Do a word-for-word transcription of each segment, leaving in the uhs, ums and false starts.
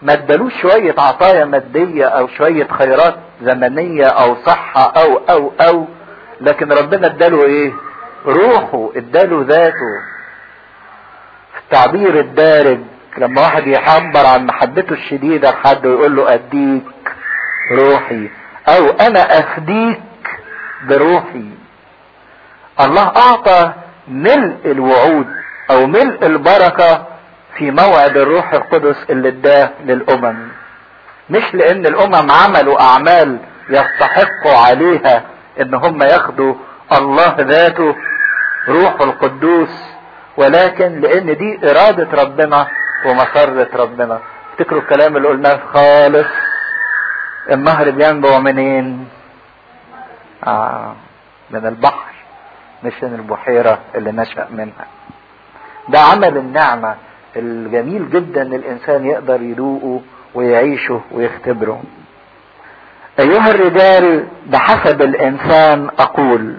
ما ادالوش شوية عطايا مادية او شوية خيرات زمنية او صحة او او او لكن ربنا اداله ايه؟ روحه، اداله ذاته. في التعبير الدارج لما واحد يعبر عن محبته الشديدة لحد ويقول له اديك روحي او انا افديك بروحي. الله اعطى ملء الوعود او ملء البركة في موعد الروح القدس اللي اداه للامم، مش لان الامم عملوا اعمال يستحقوا عليها ان هم ياخدوا الله ذاته روح القدوس، ولكن لان دي ارادة ربنا ومسرة ربنا. افتكروا الكلام اللي قلناه خالص، النهر بينبع منين؟ آه من البحر، مش من البحيرة اللي نشأ منها. ده عمل النعمة الجميل جدا الانسان يقدر يدوقه ويعيشه ويختبره. ايها الرجال بحسب الانسان اقول،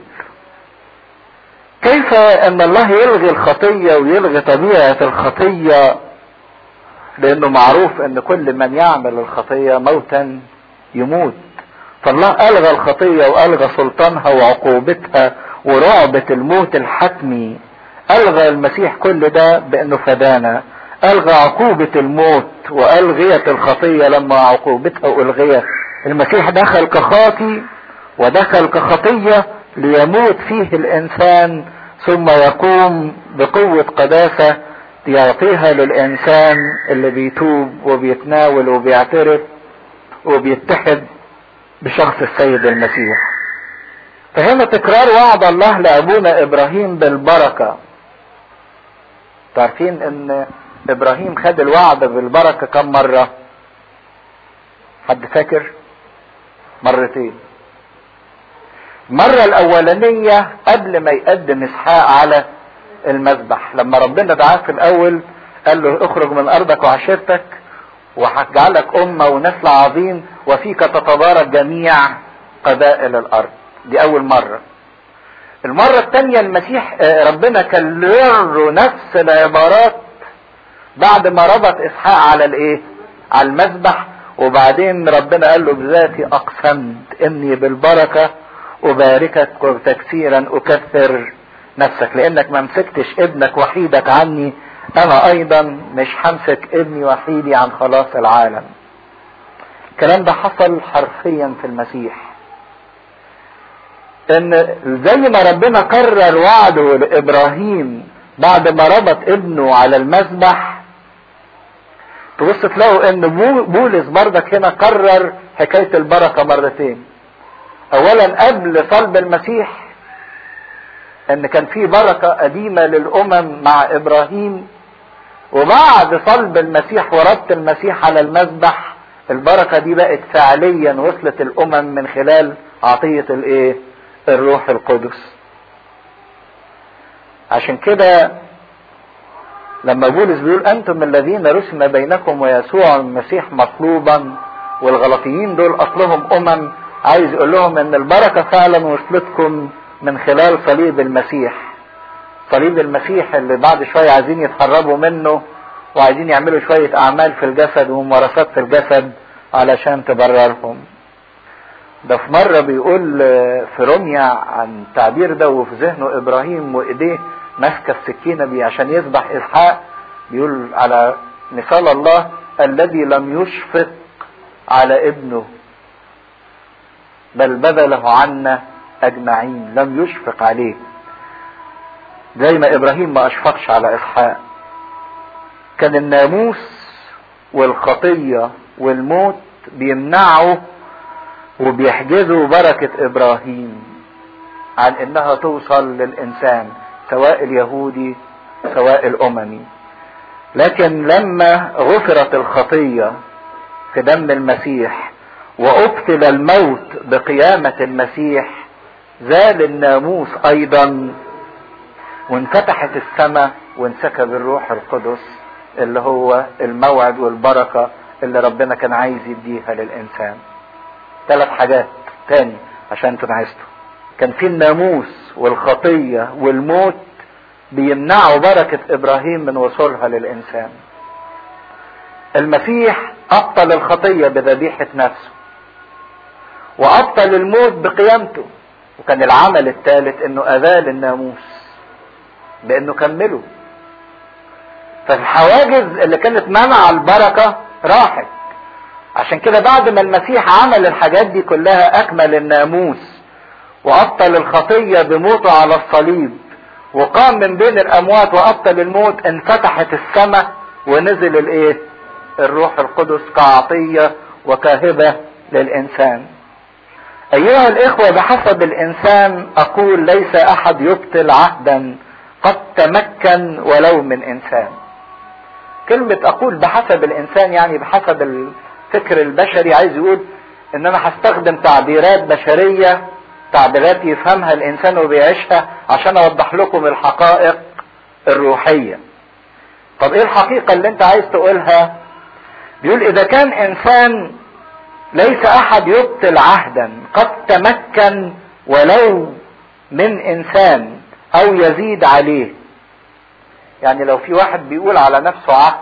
كيف ان الله يلغي الخطية ويلغي طبيعة الخطية؟ لانه معروف ان كل من يعمل الخطية موتا يموت. فالله الغى الخطية والغى سلطانها وعقوبتها ورعبة الموت الحتمي. الغى المسيح كل ده بانه فدانا، الغى عقوبة الموت والغيت الخطية لما عقوبتها الغيت. المسيح دخل كخاطي ودخل كخطية ليموت فيه الانسان، ثم يقوم بقوة قداسة يعطيها للانسان اللي بيتوب وبيتناول وبيعترف وبيتحد بشخص السيد المسيح. فهنا تكرار وعد الله لابونا ابراهيم بالبركة. تعرفين ان ابراهيم خد الوعد بالبركة كم مرة؟ حد فاكر؟ مرتين. المرة الاولانية قبل ما يقدم اسحاق على المذبح، لما ربنا دعاه في الاول قال له اخرج من ارضك وعشيرتك وهجعلك امة ونسل عظيم وفيك تتبارك جميع قبائل الارض. دي اول مرة. المرة الثانية المسيح ربنا كرر نفس العبارات بعد ما ربط اسحاق على الايه؟ على المذبح، وبعدين ربنا قال له بذاتي اقسمت اني بالبركة اباركك وتكثيرا اكثر نفسك، لانك ما مسكتش ابنك وحيدك عني، انا ايضا مش همسك ابني وحيدي عن خلاص العالم. الكلام ده حصل حرفيا في المسيح، ان زي ما ربنا كرر وعده لابراهيم بعد ما ربط ابنه على المذبح، تبص تلاقوا ان بولس برضك هنا كرر حكاية البركة مرتين. اولا قبل صلب المسيح ان كان في بركة قديمة للامم مع ابراهيم، وبعد صلب المسيح وربط المسيح على المذبح البركة دي بقت فعليا وصلت الامم من خلال عطية الايه؟ الروح القدس. عشان كده لما بولس بيقول انتم الذين رسم بينكم ويسوع المسيح مطلوبا، والغلطيين دول اصلهم امم، عايز يقول لهم ان البركة فعلا وصلتكم من خلال صليب المسيح. صليب المسيح اللي بعد شوية عايزين يتهربوا منه وعايزين يعملوا شوية اعمال في الجسد وممارسات في الجسد علشان تبررهم. ده في مرة بيقول في روميا عن التعبير ده وفي ذهنه ابراهيم وايديه ماسكة السكينة بيه عشان يذبح اسحاق، بيقول على مثال الله الذي لم يشفق على ابنه بل بذله عنا اجمعين. لم يشفق عليه زي ما ابراهيم ما اشفقش على اسحاق. كان الناموس والخطية والموت بيمنعوا وبيحجزوا بركة ابراهيم عن انها توصل للانسان سواء اليهودي سواء الاممي. لكن لما غفرت الخطية في دم المسيح وابطل الموت بقيامة المسيح، زال الناموس ايضا وانفتحت السماء وانسكب الروح القدس اللي هو الموعد والبركة اللي ربنا كان عايز يديها للانسان. ثلاث حاجات تاني عشان تنعستوا. كان في الناموس والخطية والموت بيمنعوا بركة ابراهيم من وصولها للانسان. المسيح ابطل الخطية بذبيحة نفسه، وابطل الموت بقيامته. وكان العمل الثالث انه اذال الناموس بانه كمله. فالحواجز اللي كانت منع البركة راحت. عشان كده بعد ما المسيح عمل الحاجات دي كلها، اكمل الناموس وابطل الخطية بموته على الصليب وقام من بين الاموات وابطل الموت، انفتحت السماء ونزل الايه؟ الروح القدس كعطية وكهبة للانسان. ايها الاخوة، بحسب الانسان اقول ليس احد يبطل عهدا قد تمكن ولو من انسان. كلمة اقول بحسب الانسان يعني بحسب الفكر البشري، عايز يقول ان انا هستخدم تعبيرات بشرية، تعبيرات يفهمها الانسان وبيعيشها عشان اوضح لكم الحقائق الروحية. طب ايه الحقيقة اللي انت عايز تقولها؟ بيقول اذا كان انسان ليس احد يبطل عهدا قد تمكن ولو من انسان او يزيد عليه. يعني لو في واحد بيقول على نفسه عهد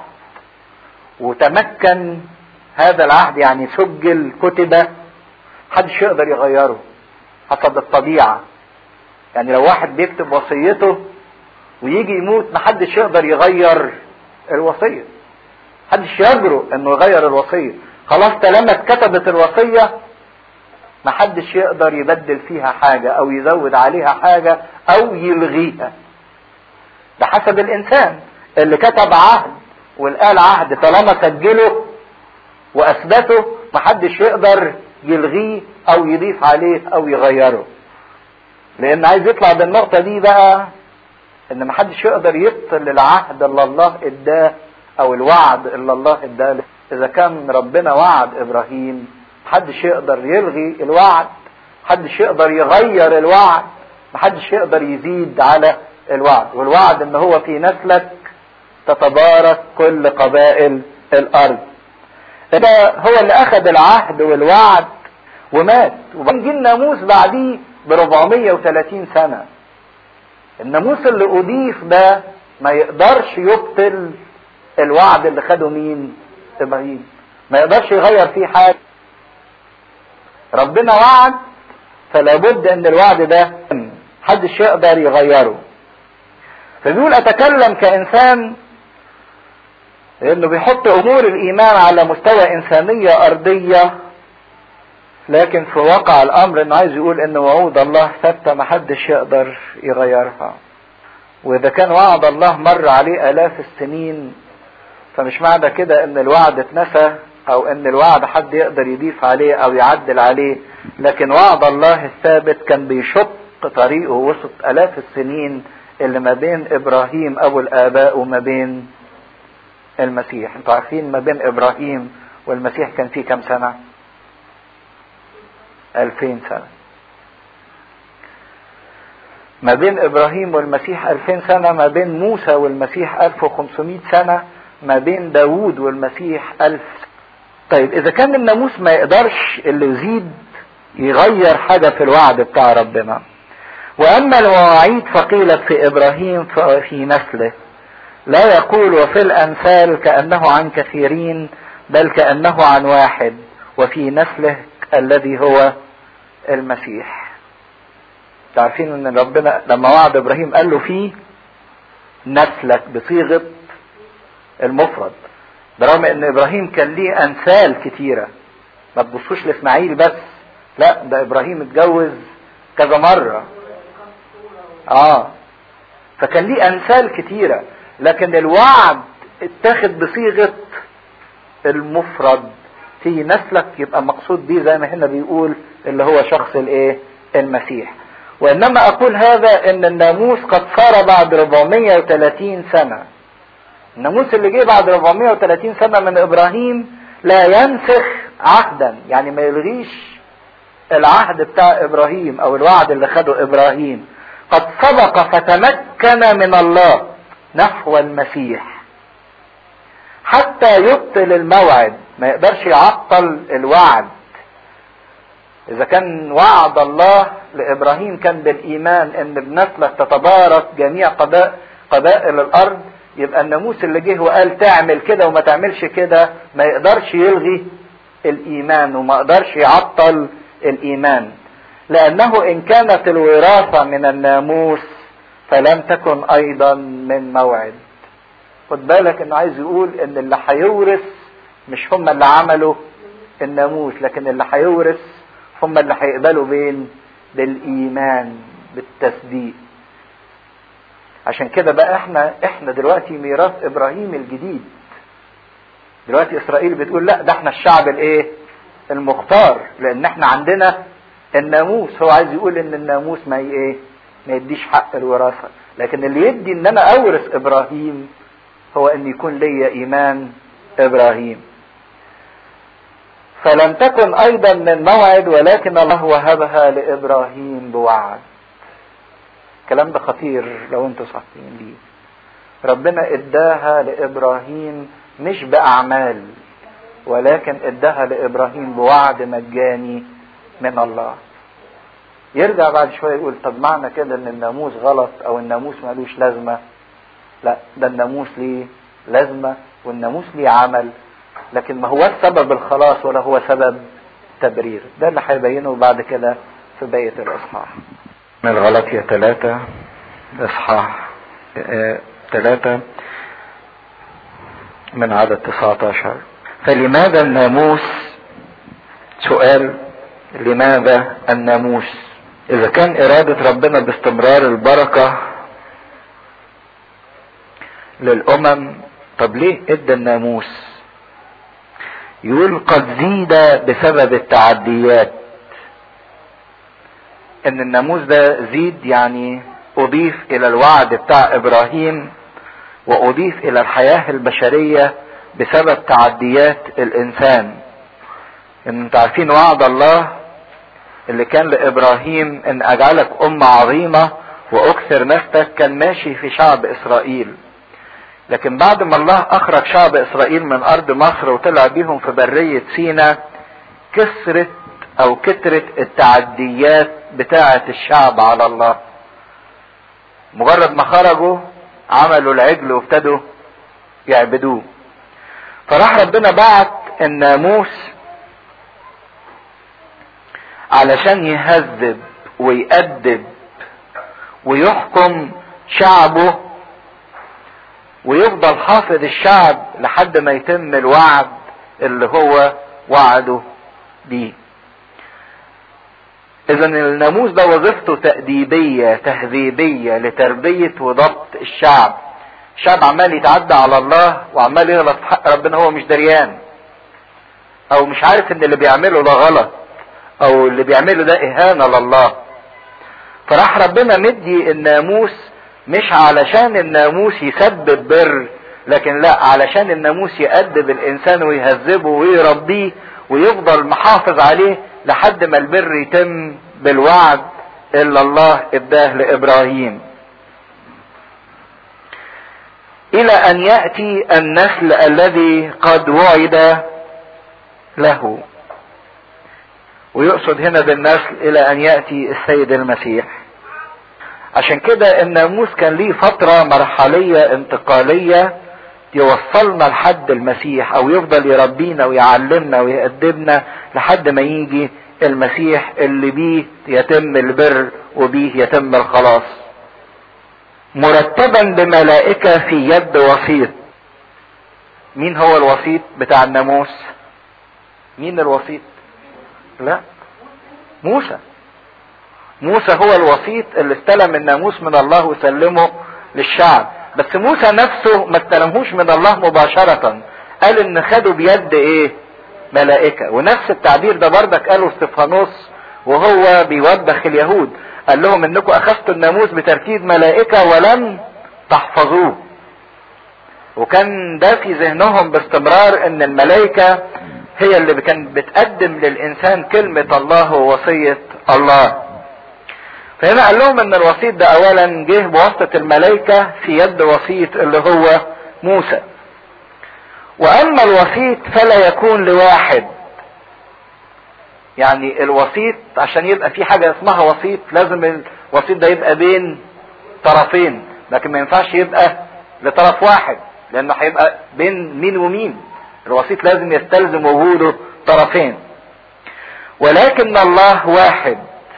وتمكن هذا العهد، يعني سجل كتب، محدش يقدر يغيره حسب الطبيعة. يعني لو واحد بيكتب وصيته ويجي يموت، محدش يقدر يغير الوصية، محدش يجرؤ انه يغير الوصية. خلاص طالما اتكتبت الوصية محدش يقدر يبدل فيها حاجة او يزود عليها حاجة او يلغيها. ده حسب الانسان اللي كتب عهد والقال عهد، طالما سجله واثبته محدش يقدر يلغيه او يضيف عليه او يغيره. لان عايز يطلع بالنقطة دي بقى ان محدش يقدر يبطل العهد اللي الله اداه او الوعد اللي الله اداه. اذا كان ربنا وعد ابراهيم، محدش يقدر يلغي الوعد، محدش يقدر يغير الوعد، محدش يقدر يزيد على الوعد. والوعد ان هو في نسلك تتبارك كل قبائل الارض. ده هو اللي اخذ العهد والوعد ومات، وبعدين جه الناموس بعديه ب أربعمية وثلاثين سنة. الناموس اللي اضيف ده ما يقدرش يبطل الوعد اللي خده مين؟ ابراهيم. ما يقدرش يغير فيه حاجة. ربنا وعد، فلا بد ان الوعد ده محدش يقدر يغيره. فبيقول اتكلم كانسان لانه بيحط امور الايمان على مستوى انسانية ارضية، لكن في واقع الامر انه عايز يقول ان وعود الله ثابتة محدش يقدر يغيرها. واذا كان وعد الله مر عليه الاف السنين، فمش معنى كده ان الوعد اتنسى او ان الوعد حد يقدر يضيف عليه او يعدل عليه. لكن وعد الله الثابت كان بيشق طريقه وسط الاف السنين اللي ما بين ابراهيم ابو الاباء وما بين المسيح. انتوا عارفين ما بين ابراهيم والمسيح كان فيه كم سنة؟ الفين سنة. ما بين ابراهيم والمسيح الفين سنة، ما بين موسى والمسيح الف وخمسمائة سنة، ما بين داوود والمسيح الف. طيب اذا كان الناموس ما يقدرش اللي يزيد يغير حاجة في الوعد بتاع ربنا، واما المواعيد فقيلت في ابراهيم ففي نسله، لا يقول وفي الامثال كأنه عن كثيرين بل كأنه عن واحد وفي نسله الذي هو المسيح. تعرفين ان ربنا لما وعد ابراهيم قال له فيه نسلك بصيغة المفرد، برغم ان ابراهيم كان ليه امثال كتيرة. ما تبصوش لاسماعيل بس، لا ده ابراهيم اتجوز كذا مرة. اه فكان ليه امثال كتيرة، لكن الوعد اتاخد بصيغة المفرد في نسلك، يبقى مقصود بيه زي ما هنا بيقول اللي هو شخص الايه؟ المسيح. وانما اقول هذا ان الناموس قد صار بعد أربعمائة وثلاثين سنة. الناموس اللي جه بعد أربعمائة وثلاثين سنة من ابراهيم لا ينسخ عهدا، يعني ما يلغيش العهد بتاع ابراهيم او الوعد اللي خده ابراهيم. قد سبق فتمكن من الله نحو المسيح حتى يبطل الموعد. ما يقدرش يعطل الوعد. اذا كان وعد الله لابراهيم كان بالايمان ان بنسلك تتبارك جميع قبائل الارض، يبقى الناموس اللي جه وقال تعمل كده وما تعملش كده ما يقدرش يلغي الايمان وما يقدرش يعطل الايمان، لانه ان كانت الوراثة من الناموس فلم تكن ايضا من موعد. خد بالك انه عايز يقول ان اللي هيورث مش هم اللي عملوا الناموس، لكن اللي هيورث هم اللي هيقبلوا بين بالايمان بالتصديق. عشان كده بقى احنا احنا دلوقتي ميراث ابراهيم الجديد. دلوقتي اسرائيل بتقول لا ده احنا الشعب الايه المختار، لان احنا عندنا الناموس. هو عايز يقول ان الناموس ما ايه ما يديش حق الوراثة، لكن اللي يدي ان انا اورث ابراهيم هو ان يكون لي ايمان ابراهيم. فلم تكن ايضا من موعد ولكن الله وهبها لابراهيم بوعد. الكلام ده خطير لو انتوا صحيين ليه. ربنا اداها لابراهيم مش باعمال، ولكن اداها لابراهيم بوعد مجاني من الله. يرجع بعد شويه يقول طب معنى كده ان الناموس غلط او الناموس مالوش لازمه؟ لا، ده الناموس ليه لازمه والناموس ليه عمل، لكن ما هو سبب الخلاص ولا هو سبب تبرير. ده اللي هيبينه بعد كده في بقيه الاصحاح. من غلطية ثلاثة اصحاح ثلاثة من عدد تسعة عشر. فلماذا الناموس؟ سؤال، لماذا الناموس؟ اذا كان ارادة ربنا باستمرار البركة للامم، طب ليه ادى الناموس؟ يقول قد زيد بسبب التعديات. ان الناموس ده زيد يعني اضيف الى الوعد بتاع ابراهيم واضيف الى الحياة البشرية بسبب تعديات الانسان. ان انتوا عارفين وعد الله اللي كان لابراهيم ان اجعلك امة عظيمة واكثر نسلك، كان ماشي في شعب اسرائيل. لكن بعد ما الله اخرج شعب اسرائيل من ارض مصر وطلع بيهم في برية سينا، كسرت او كترت التعديات بتاعة الشعب على الله. مجرد ما خرجوا عملوا العجل وابتدوا يعبدوه. فراح ربنا بعت الناموس علشان يهذب ويأدب ويحكم شعبه ويفضل حافظ الشعب لحد ما يتم الوعد اللي هو وعده بيه. اذا الناموس ده وظيفته تأديبية تهذيبية لتربية وضبط الشعب. الشعب عمال يتعدى على الله وعمال يغلط في حق ربنا، هو مش دريان او مش عارف ان اللي بيعمله ده غلط او اللي بيعمله ده اهانة لله. فراح ربنا مدي الناموس مش علشان الناموس يسبب بر، لكن لا، علشان الناموس يأدب الانسان ويهذبه ويربيه ويفضل محافظ عليه لحد ما البر يتم بالوعد اللي الله اداه لابراهيم. الى ان يأتي النسل الذي قد وعد له. ويقصد هنا بالنسل الى ان يأتي السيد المسيح. عشان كده الناموس كان ليه فترة مرحلية انتقالية يوصلنا لحد المسيح، او يفضل يربينا ويعلمنا ويأدبنا لحد ما يجي المسيح اللي بيه يتم البر وبيه يتم الخلاص. مرتبا بملائكة في يد وسيط. مين هو الوسيط بتاع الناموس؟ مين الوسيط؟ لا، موسى. موسى هو الوسيط اللي استلم الناموس من الله وسلمه للشعب. بس موسى نفسه ما استلمهوش من الله مباشرة، قال ان خده بيد ايه؟ ملائكة. ونفس التعبير ده بردك قاله استفانوس وهو بيوبخ اليهود، قال لهم انكم اخذتوا الناموس بترتيب ملائكة ولم تحفظوه. وكان ده في ذهنهم باستمرار ان الملائكة هي اللي كانت بتقدم للانسان كلمة الله ووصية الله. فهنا قال لهم ان الوسيط ده اولا جه بواسطة الملائكة في يد وسيط اللي هو موسى. واما الوسيط فلا يكون لواحد. يعني الوسيط عشان يبقى في حاجة اسمها وسيط لازم الوسيط ده يبقى بين طرفين، لكن ما ينفعش يبقى لطرف واحد، لانه هيبقى بين مين ومين. الوسيط لازم يستلزم وجوده طرفين. ولكن الله واحد.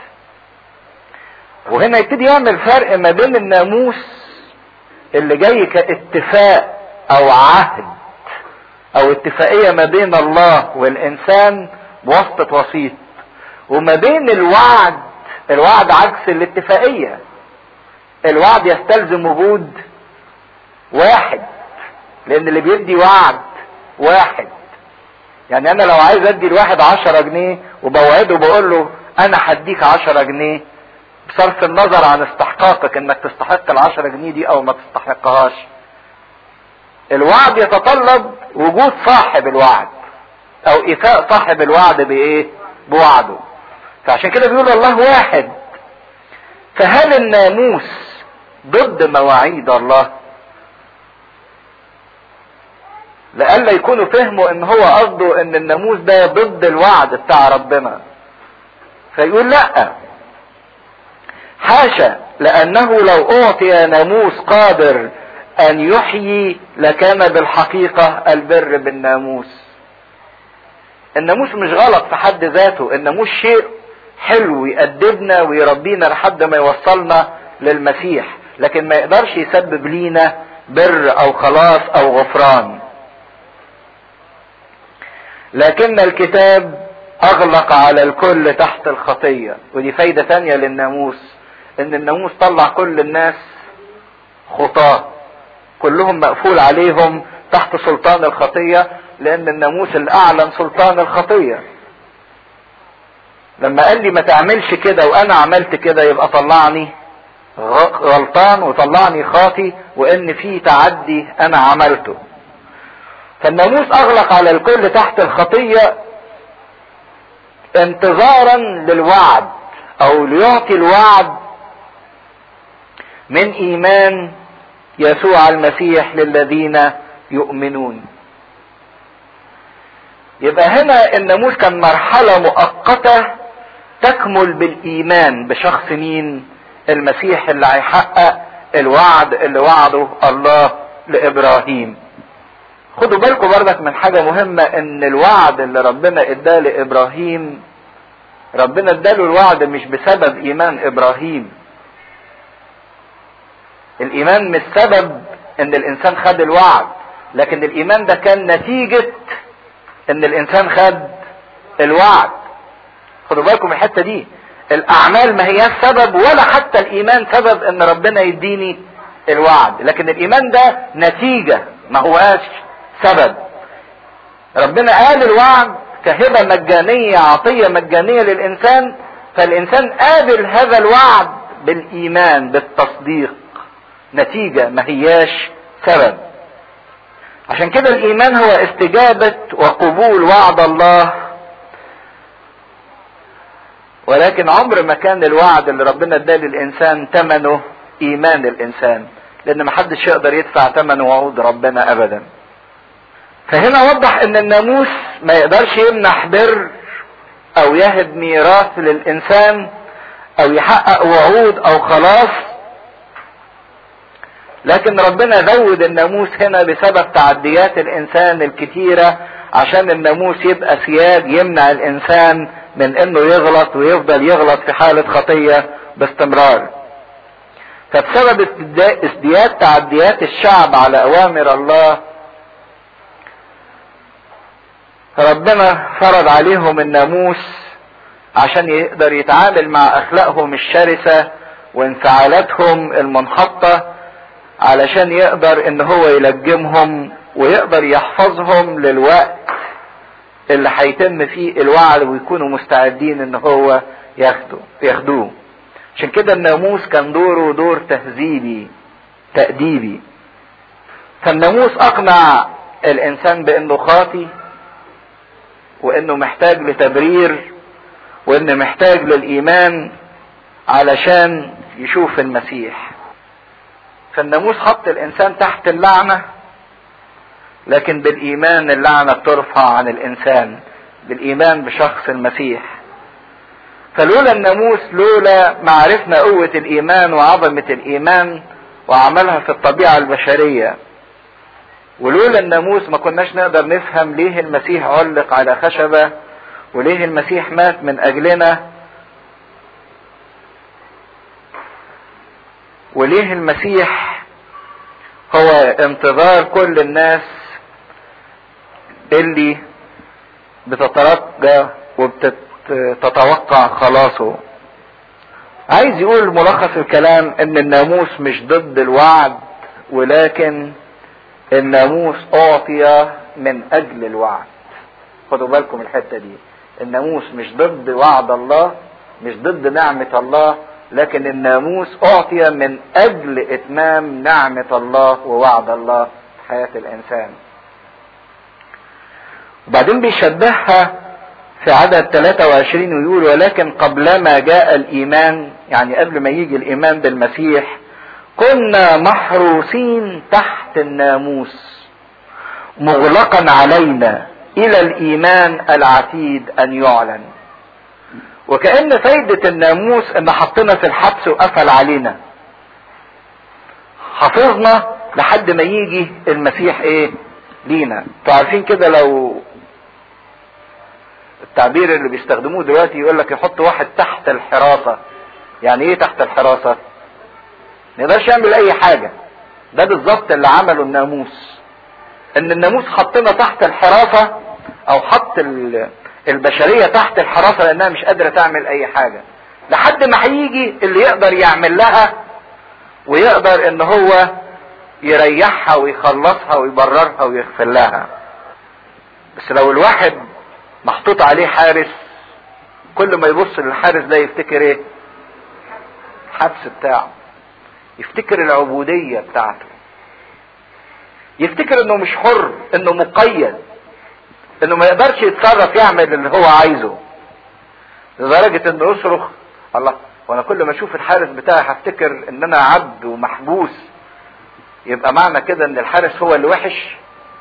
وهنا يبتدي يعمل فرق ما بين الناموس اللي جاي كاتفاق او عهد او اتفاقية ما بين الله والانسان بواسطة وسيط، وما بين الوعد. الوعد عكس الاتفاقية. الوعد يستلزم وجود واحد، لان اللي بيدي وعد واحد. يعني انا لو عايز ادي الواحد عشرة جنيه وبوعده وبقول له انا هديك عشرة جنيه، بصرف النظر عن استحقاقك انك تستحق العشرة جنيه دي او ما تستحقهاش، الوعد يتطلب وجود صاحب الوعد او ايفاء صاحب الوعد بايه؟ بوعده. فعشان كده بيقول الله واحد. فهل الناموس ضد مواعيد الله؟ لألا يكونوا فهموا ان هو قصده ان الناموس ده ضد الوعد بتاع ربنا. فيقول لا، حاشا، لانه لو اعطي ناموس قادر ان يحيي لكان بالحقيقة البر بالناموس. الناموس مش غلط في حد ذاته، الناموس شيء حلو يأدبنا ويربينا لحد ما يوصلنا للمسيح، لكن ما يقدرش يسبب لينا بر او خلاص او غفران. لكن الكتاب اغلق على الكل تحت الخطية. ودي فايدة تانية للناموس، ان الناموس طلع كل الناس خطاة، كلهم مقفول عليهم تحت سلطان الخطية، لان الناموس اللي اعلن سلطان الخطية. لما قال لي ما تعملش كده وانا عملت كده، يبقى طلعني غلطان وطلعني خاطي، وان في تعدي انا عملته. فالناموس اغلق على الكل تحت الخطية انتظارا للوعد، او ليعطي الوعد من ايمان يسوع المسيح للذين يؤمنون. يبقى هنا الناموس كان مرحلة مؤقتة تكمل بالايمان بشخص مين؟ المسيح، اللي هيحقق الوعد اللي وعده الله لابراهيم. خدوا بالكم بردك من حاجة مهمة، ان الوعد اللي ربنا اداه لابراهيم، ربنا اداله الوعد مش بسبب ايمان ابراهيم. الايمان مش سبب ان الانسان خد الوعد، لكن الايمان ده كان نتيجة ان الانسان خد الوعد. خدوا بالكم من الحتة دي، الاعمال ما هي سبب ولا حتى الايمان سبب ان ربنا يديني الوعد، لكن الايمان ده نتيجة ما هواش سبب. ربنا قال الوعد كهبة مجانية، عطية مجانية للإنسان، فالإنسان قابل هذا الوعد بالإيمان بالتصديق، نتيجة ما هياش سبب. عشان كده الإيمان هو استجابة وقبول وعد الله، ولكن عمر ما كان الوعد اللي ربنا اداه للإنسان ثمنه إيمان الإنسان، لأن محدش يقدر يدفع ثمن وعود ربنا أبدا. فهنا وضح ان الناموس ما يقدرش يمنح بر او يهب ميراث للانسان او يحقق وعود او خلاص، لكن ربنا زود الناموس هنا بسبب تعديات الانسان الكتيرة، عشان الناموس يبقى سياج يمنع الانسان من انه يغلط ويفضل يغلط في حالة خطية باستمرار. فبسبب ازدياد تعديات الشعب على اوامر الله، ربنا فرض عليهم الناموس عشان يقدر يتعامل مع اخلاقهم الشرسة وانفعالاتهم المنحطة، علشان يقدر ان هو يلجمهم ويقدر يحفظهم للوقت اللي هيتم فيه الوعد ويكونوا مستعدين ان هو ياخدوا ياخدوه. عشان كده الناموس كان دوره دور تهذيبي تأديبي. فالناموس اقنع الانسان بانه خاطي، وانه محتاج لتبرير، وانه محتاج للايمان علشان يشوف المسيح. فالناموس حط الانسان تحت اللعنة، لكن بالايمان اللعنة بترفع عن الانسان بالايمان بشخص المسيح. فلولا الناموس، لولا معرفنا قوة الايمان وعظمة الايمان، وعملها في الطبيعة البشرية. ولولا الناموس ما كناش نقدر نفهم ليه المسيح علق على خشبة، وليه المسيح مات من اجلنا، وليه المسيح هو انتظار كل الناس اللي بتترجى وبتتوقع خلاصه. عايز يقول ملخص الكلام ان الناموس مش ضد الوعد، ولكن الناموس اعطي من اجل الوعد. خدوا بالكم الحتة دي، الناموس مش ضد وعد الله، مش ضد نعمة الله، لكن الناموس اعطي من اجل اتمام نعمة الله ووعد الله في حياة الانسان. وبعدين بيشبهها في عدد ثلاثة وعشرين ويقول ولكن قبلما جاء الايمان، يعني قبل ما يجي الايمان بالمسيح، كنا محروسين تحت الناموس مغلقا علينا الى الايمان العتيد ان يعلن. وكأن فايدة الناموس ان حطنا في الحبس وقفل علينا، حفظنا لحد ما يجي المسيح ايه لينا. انتوا عارفين كده، لو التعبير اللي بيستخدموه دلوقتي يقول لك يحط واحد تحت الحراسة. يعني ايه تحت الحراسة؟ ما يقدرش يعمل اي حاجة. ده بالظبط اللي عمله الناموس، ان الناموس حطنا تحت الحراسة، او حط البشرية تحت الحراسة لانها مش قادرة تعمل اي حاجة، لحد ما هيجي اللي يقدر يعمل لها ويقدر ان هو يريحها ويخلصها ويبررها ويغفر لها. بس لو الواحد محطوط عليه حارس، كل ما يبص للحارس ده يفتكر ايه؟ الحبس بتاعه، يفتكر العبودية بتاعته، يفتكر انه مش حر، انه مقيد، انه ما يقدرش يتصرف يعمل اللي هو عايزه، لدرجة انه يصرخ الله، وانا كل ما اشوف الحارس بتاعي هفتكر ان انا عبد ومحبوس، يبقى معنى كده ان الحارس هو اللي وحش؟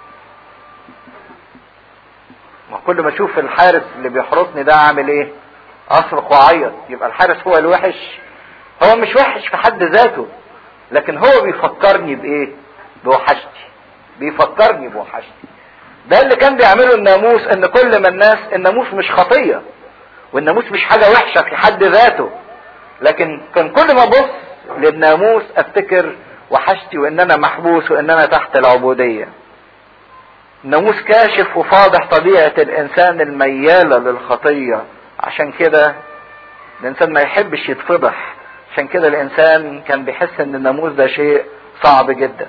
وكل ما اشوف الحارس اللي بيحرسني ده عامل ايه؟ اصرخ واعيط، يبقى الحارس هو الوحش؟ هو مش وحش في حد ذاته، لكن هو بيفكرني بايه؟ بوحشتي، بيفكرني بوحشتي. ده اللي كان بيعمله الناموس، ان كل ما الناس، الناموس مش خطية، والناموس مش حاجة وحشة في حد ذاته، لكن كان كل ما ابص للناموس افتكر وحشتي، وان انا محبوس، وان انا تحت العبودية. الناموس كاشف وفاضح طبيعة الانسان الميالة للخطية، عشان كده الانسان ما يحبش يتفضح، عشان كده الانسان كان بيحس ان الناموس ده شيء صعب جدا.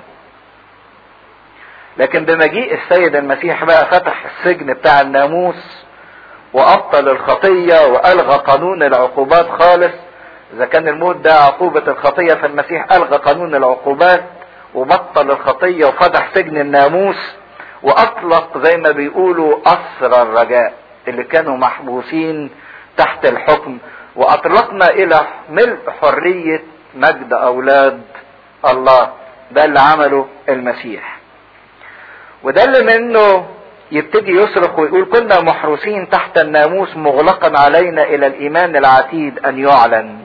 لكن بمجيء السيد المسيح بقى فتح السجن بتاع الناموس وابطل الخطية والغى قانون العقوبات خالص. اذا كان الموت ده عقوبة الخطية، فالمسيح الغى قانون العقوبات وبطل الخطية وفتح سجن الناموس، واطلق زي ما بيقولوا اسر الرجاء اللي كانوا محبوسين تحت الحكم، واطلقنا الى ملء حرية مجد اولاد الله. ده اللي عمله المسيح، وده اللي منه يبتدي يصرخ ويقول كنا محروسين تحت الناموس مغلقا علينا الى الايمان العتيد ان يعلن.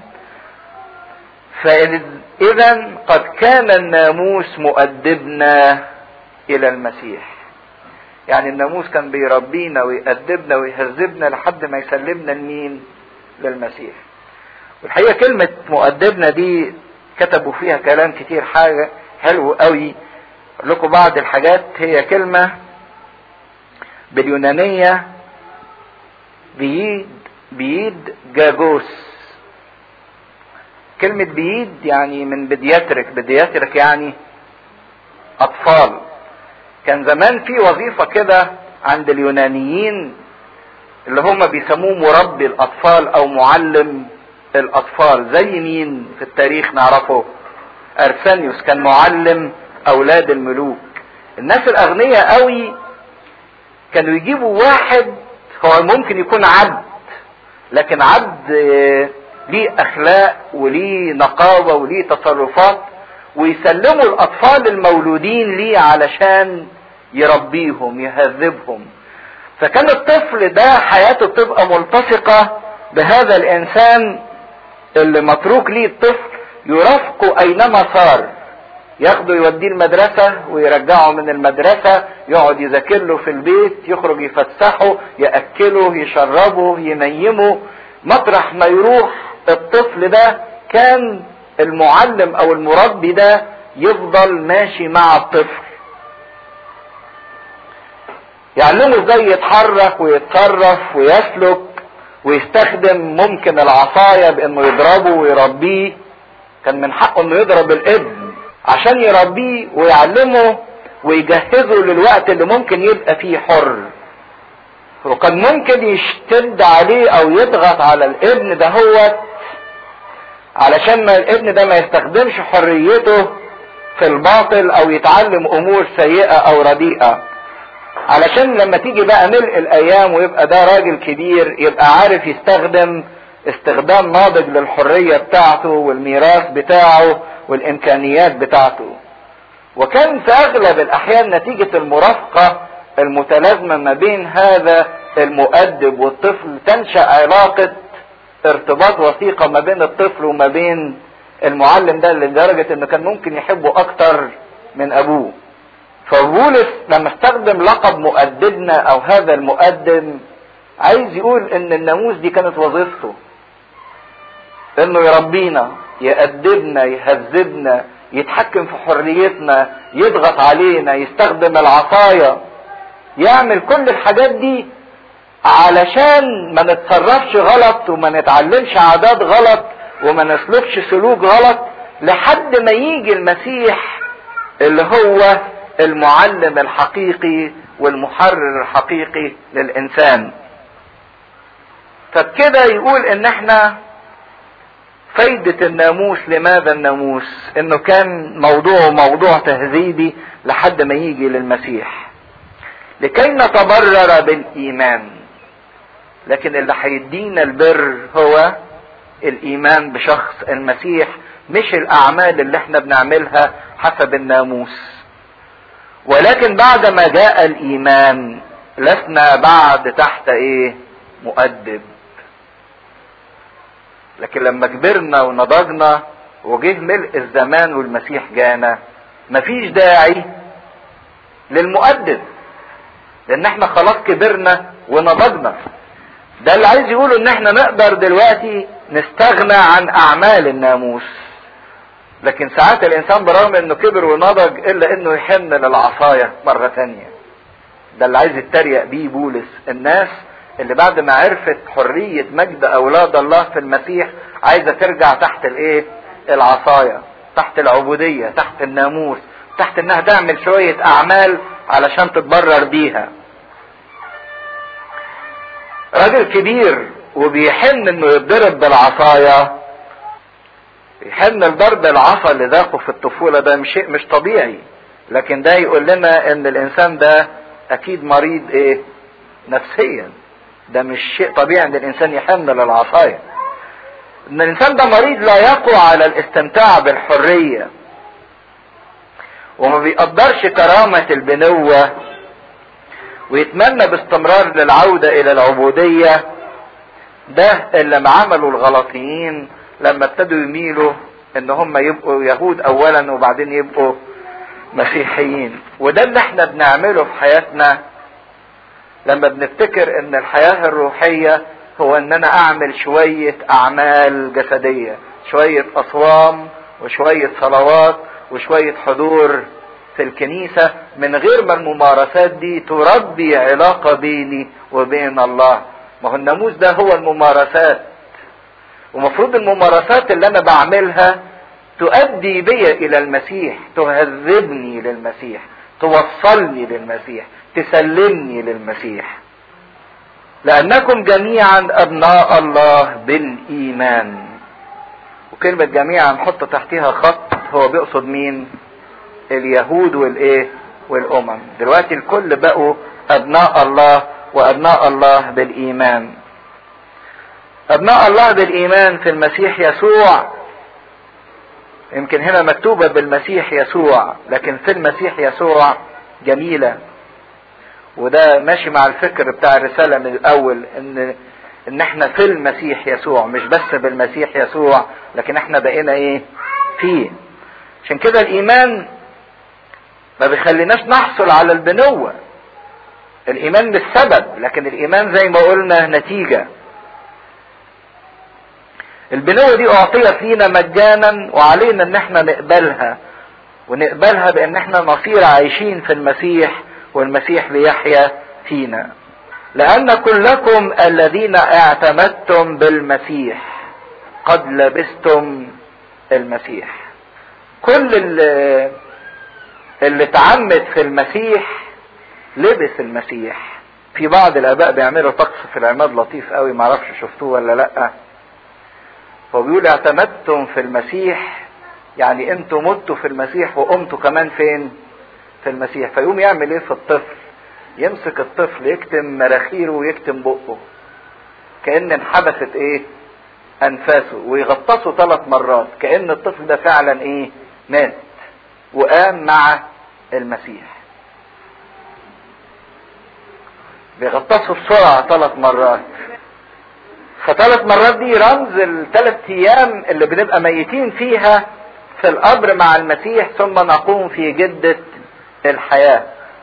فاذا قد كان الناموس مؤدبنا الى المسيح، يعني الناموس كان بيربينا ويأدبنا ويهذبنا لحد ما يسلمنا لمين؟ للمسيح. والحقيقة كلمة مؤدبنا دي كتبوا فيها كلام كتير، حاجة حلو قوي. اقول لكم بعض الحاجات. هي كلمة باليونانية بيد بيد جاجوس. كلمة بيد يعني من بدياترك، بدياترك يعني اطفال. كان زمان في وظيفة كده عند اليونانيين اللي هم بيسموه مربي الاطفال او معلم الاطفال. زي مين في التاريخ نعرفه؟ ارسانيوس كان معلم اولاد الملوك. الناس الاغنياء قوي كانوا يجيبوا واحد هو ممكن يكون عبد، لكن عبد ليه اخلاق وليه نقاوة وليه تصرفات، ويسلموا الاطفال المولودين ليه علشان يربيهم يهذبهم. فكان الطفل ده حياته تبقى ملتصقة بهذا الانسان اللي متروك ليه الطفل، يرافقه اينما صار، ياخده يوديه المدرسة ويرجعه من المدرسة، يقعد يذاكر له في البيت، يخرج يفسحه، يأكله، يشربه، ينيمه. مطرح ما يروح الطفل ده كان المعلم او المربي ده يفضل ماشي مع الطفل، يعلمه ازاي يتحرك ويتصرف ويسلك، ويستخدم ممكن العصاية بانه يضربه ويربيه. كان من حقه انه يضرب الابن عشان يربيه ويعلمه ويجهزه للوقت اللي ممكن يبقى فيه حر. وكان ممكن يشتد عليه او يضغط على الابن ده هو علشان ما الابن ده ما يستخدمش حريته في الباطل او يتعلم امور سيئة او رديئة، علشان لما تيجي بقى ملء الايام ويبقى ده راجل كبير يبقى عارف يستخدم استخدام ناضج للحرية بتاعته والميراث بتاعه والامكانيات بتاعته. وكان في اغلب الاحيان نتيجة المرافقة المتلازمة ما بين هذا المؤدب والطفل تنشأ علاقة ارتباط وثيقة ما بين الطفل وما بين المعلم ده، لدرجة انه كان ممكن يحبه اكتر من ابوه. فبولس لما استخدم لقب مؤدبنا او هذا المؤدب عايز يقول ان الناموس دي كانت وظيفته، انه يربينا، يأدبنا، يهذبنا، يتحكم في حريتنا، يضغط علينا، يستخدم العصاية، يعمل كل الحاجات دي علشان ما نتصرفش غلط وما نتعلمش عادات غلط وما نسلكش سلوك غلط، لحد ما يجي المسيح اللي هو المعلم الحقيقي والمحرر الحقيقي للإنسان. فبكده يقول ان احنا فايدة الناموس، لماذا الناموس؟ انه كان موضوعه موضوع تهذيبي لحد ما يجي للمسيح لكي نتبرر بالايمان. لكن اللي هيدينا البر هو الايمان بشخص المسيح، مش الاعمال اللي احنا بنعملها حسب الناموس. ولكن بعد ما جاء الايمان لسنا بعد تحت ايه؟ مؤدب. لكن لما كبرنا ونضجنا وجه ملء الزمان والمسيح جانا مفيش داعي للمؤدب، لان احنا خلاص كبرنا ونضجنا. ده اللي عايز يقوله ان احنا نقدر دلوقتي نستغنى عن اعمال الناموس. لكن ساعات الانسان برغم انه كبر ونضج الا انه يحن للعصاية مرة تانية. ده اللي عايز يتريق بيه بولس، الناس اللي بعد ما عرفت حرية مجد اولاد الله في المسيح عايزة ترجع تحت الايه؟ العصاية، تحت العبودية، تحت الناموس، تحت انها تعمل شوية اعمال علشان تتبرر بيها. راجل كبير وبيحن انه يتضرب بالعصاية، يحن الضرب العصا اللي ذاقه في الطفولة، ده مش شيء مش طبيعي. لكن ده يقول لنا ان الانسان ده اكيد مريض ايه؟ نفسيا. ده مش شيء طبيعي ان الانسان يحن للعصاية. ان الانسان ده مريض لا يقوى على الاستمتاع بالحرية وما بيقدرش كرامة البنوة، ويتمنى باستمرار للعودة الى العبودية. ده اللي عملوا الغلطيين لما ابتدوا يميلوا ان هم يبقوا يهود اولا وبعدين يبقوا مسيحيين. وده اللي احنا بنعمله في حياتنا لما بنفتكر ان الحياة الروحية هو ان انا اعمل شوية اعمال جسدية، شوية اصوام وشوية صلوات وشوية حضور في الكنيسة، من غير ما الممارسات دي تربي علاقة بيني وبين الله. ما هو الناموس ده هو الممارسات، ومفروض الممارسات اللي انا بعملها تؤدي بي الى المسيح، تهذبني للمسيح، توصلني للمسيح، تسلمني للمسيح. لانكم جميعا ابناء الله بالايمان. وكلمة جميعا نحط تحتها خط، هو بيقصد مين؟ اليهود والايه؟ والامم. دلوقتي الكل بقوا ابناء الله، وابناء الله بالايمان. ابناء الله بالايمان في المسيح يسوع. يمكن هنا مكتوبة بالمسيح يسوع، لكن في المسيح يسوع جميلة. وده ماشي مع الفكر بتاع الرسالة من الاول، ان ان احنا في المسيح يسوع، مش بس بالمسيح يسوع، لكن احنا بقينا ايه؟ فيه. عشان كده الايمان ما بيخليناش نحصل على البنوة. الايمان مش سبب، لكن الايمان زي ما قلنا نتيجة. البنوة دي اعطيت لينا مجانا، وعلينا ان احنا نقبلها، ونقبلها بان احنا نصير عايشين في المسيح والمسيح ليحيا فينا. لان كلكم الذين اعتمدتم بالمسيح قد لبستم المسيح. كل اللي, اللي اتعمد في المسيح لبس المسيح. في بعض الاباء بيعملوا طقس في العماد لطيف قوي، معرفش شفتوه ولا لا. هو بيقول اعتمدتم في المسيح، يعني انتوا متوا في المسيح وقمتوا كمان فين؟ في المسيح. فيقوم يعمل ايه في الطفل؟ يمسك الطفل يكتم مراخيره ويكتم بقه، كأن انحبست ايه؟ انفاسه، ويغطسه ثلاث مرات، كأن الطفل ده فعلا ايه؟ مات وقام مع المسيح. بيغطسه بسرعة ثلاث مرات. فثلاث مرات دي رمز الثلاث ايام اللي بنبقى ميتين فيها في القبر مع المسيح، ثم نقوم في جدة الحياة.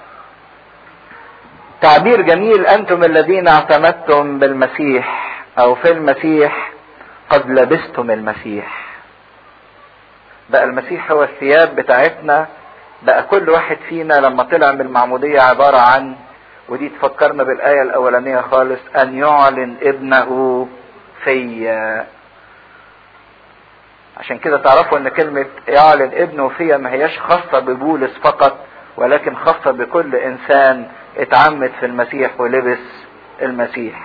تعبير جميل، انتم الذين اعتمدتم بالمسيح او في المسيح قد لبستم المسيح. بقى المسيح هو الثياب بتاعتنا. بقى كل واحد فينا لما طلع من المعمودية عبارة عن، ودي تفكرنا بالآية الأولانية خالص، أن يعلن ابنه فيا. عشان كده تعرفوا ان كلمة يعلن ابنه فيا ما هياش خاصة ببولس فقط، ولكن خاصة بكل انسان اتعمد في المسيح ولبس المسيح.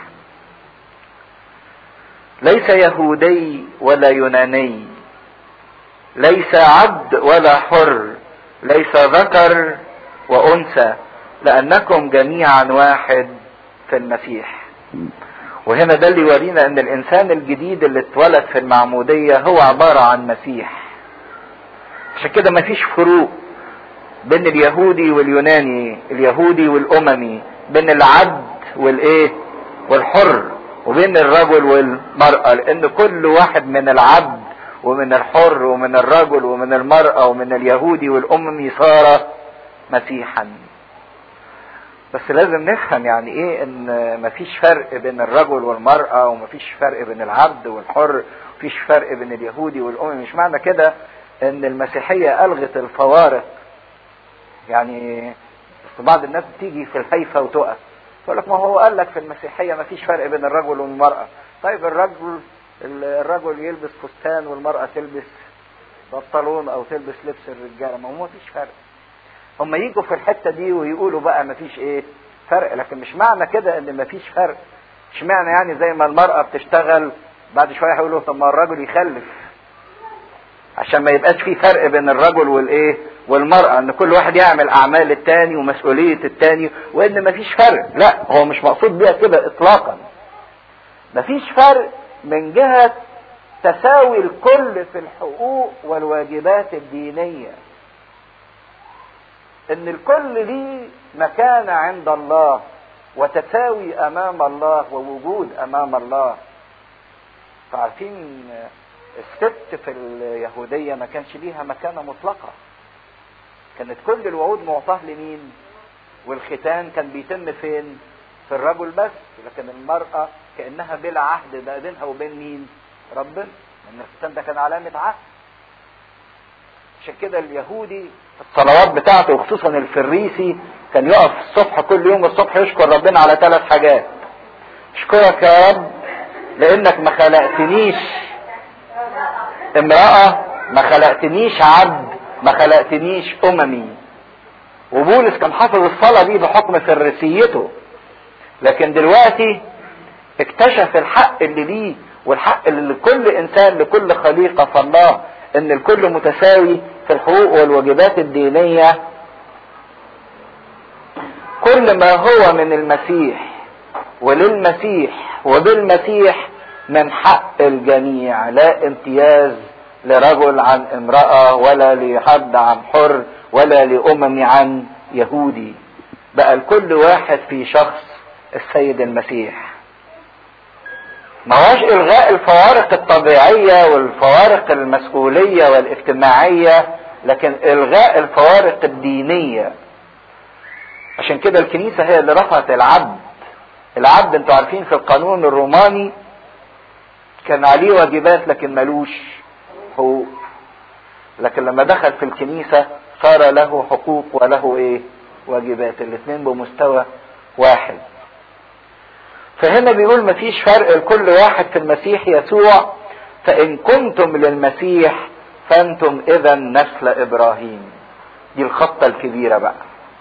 ليس يهودي ولا يوناني، ليس عبد ولا حر، ليس ذكر وانثى، لانكم جميعا واحد في المسيح. وهنا ده اللي يورينا ان الانسان الجديد اللي اتولد في المعمودية هو عبارة عن مسيح. عشان كده مفيش فروق بين اليهودي واليوناني، اليهودي والاممي، بين العبد والايه والحر، وبين الرجل والمرأة، لان كل واحد من العبد ومن الحر ومن الرجل ومن المرأة ومن اليهودي والاممي صار مسيحا. بس لازم نفهم يعني ايه ان مفيش فرق بين الرجل والمرأة، ومفيش فرق بين العبد والحر، مفيش فرق بين اليهودي والاممي. مش معنى كده ان المسيحية الغت الفوارق. يعني بعض الناس بتيجي في الهيفة وتقف يقول لك ما هو قال لك في المسيحية مفيش فرق بين الرجل والمرأة. طيب الرجل الرجل يلبس فستان والمرأة تلبس بنطلون او تلبس لبس الرجالة، ما هو مفيش فرق. هم يجوا في الحتة دي ويقولوا بقى مفيش ايه فرق، لكن مش معنى كده ان مفيش فرق. مش معنى يعني زي ما المرأة بتشتغل بعد شوية هيقولوا طب ما الرجل يخلف، عشان ما يبقاش في فرق بين الرجل والايه والمرأة، ان كل واحد يعمل اعمال التاني ومسؤولية التاني، وان مفيش فرق. لا، هو مش مقصود بيها كده اطلاقا. مفيش فرق من جهة تساوي الكل في الحقوق والواجبات الدينية، ان الكل ليه مكانة عند الله وتساوي امام الله ووجود امام الله. فعارفين الست في اليهودية ما كانش ليها مكانة مطلقة، كانت كل الوعود معطاه لمين؟ والختان كان بيتم فين؟ في الرجل بس، لكن المرأة كأنها بلا عهد ده بينها وبين مين؟ ربنا، لأن الختان ده كان علامة عهد. عشان كده اليهودي الصلوات بتاعته وخصوصا الفريسي كان يقف الصبح كل يوم الصبح يشكر ربنا على ثلاث حاجات. اشكرك يا رب لانك ما خلقتنيش امرأة، ما خلقتنيش عبد، ما خلقتنيش اممي. وبولس كان حافظ الصلاة دي بحكم فريسيته، لكن دلوقتي اكتشف الحق اللي ليه والحق اللي لكل انسان لكل خليقة في الله، ان الكل متساوي في الحقوق والواجبات الدينية. كل ما هو من المسيح وللمسيح وبالمسيح من حق الجميع، لا امتياز لرجل عن امرأة ولا لحد عن حر ولا لأمم عن يهودي. بقى الكل واحد في شخص السيد المسيح. ما هوش الغاء الفوارق الطبيعية والفوارق المسؤولية والاجتماعية لكن الغاء الفوارق الدينية. عشان كده الكنيسة هي اللي رفعت العبد. العبد انتوا عارفين في القانون الروماني كان عليه واجبات لكن ملوش حقوق، لكن لما دخل في الكنيسة صار له حقوق وله ايه واجبات، الاثنين بمستوى واحد. فهنا بيقول مفيش فرق لكل واحد في المسيح يسوع، فإن كنتم للمسيح فأنتم إذا نسل إبراهيم. دي الخطة الكبيرة بقى.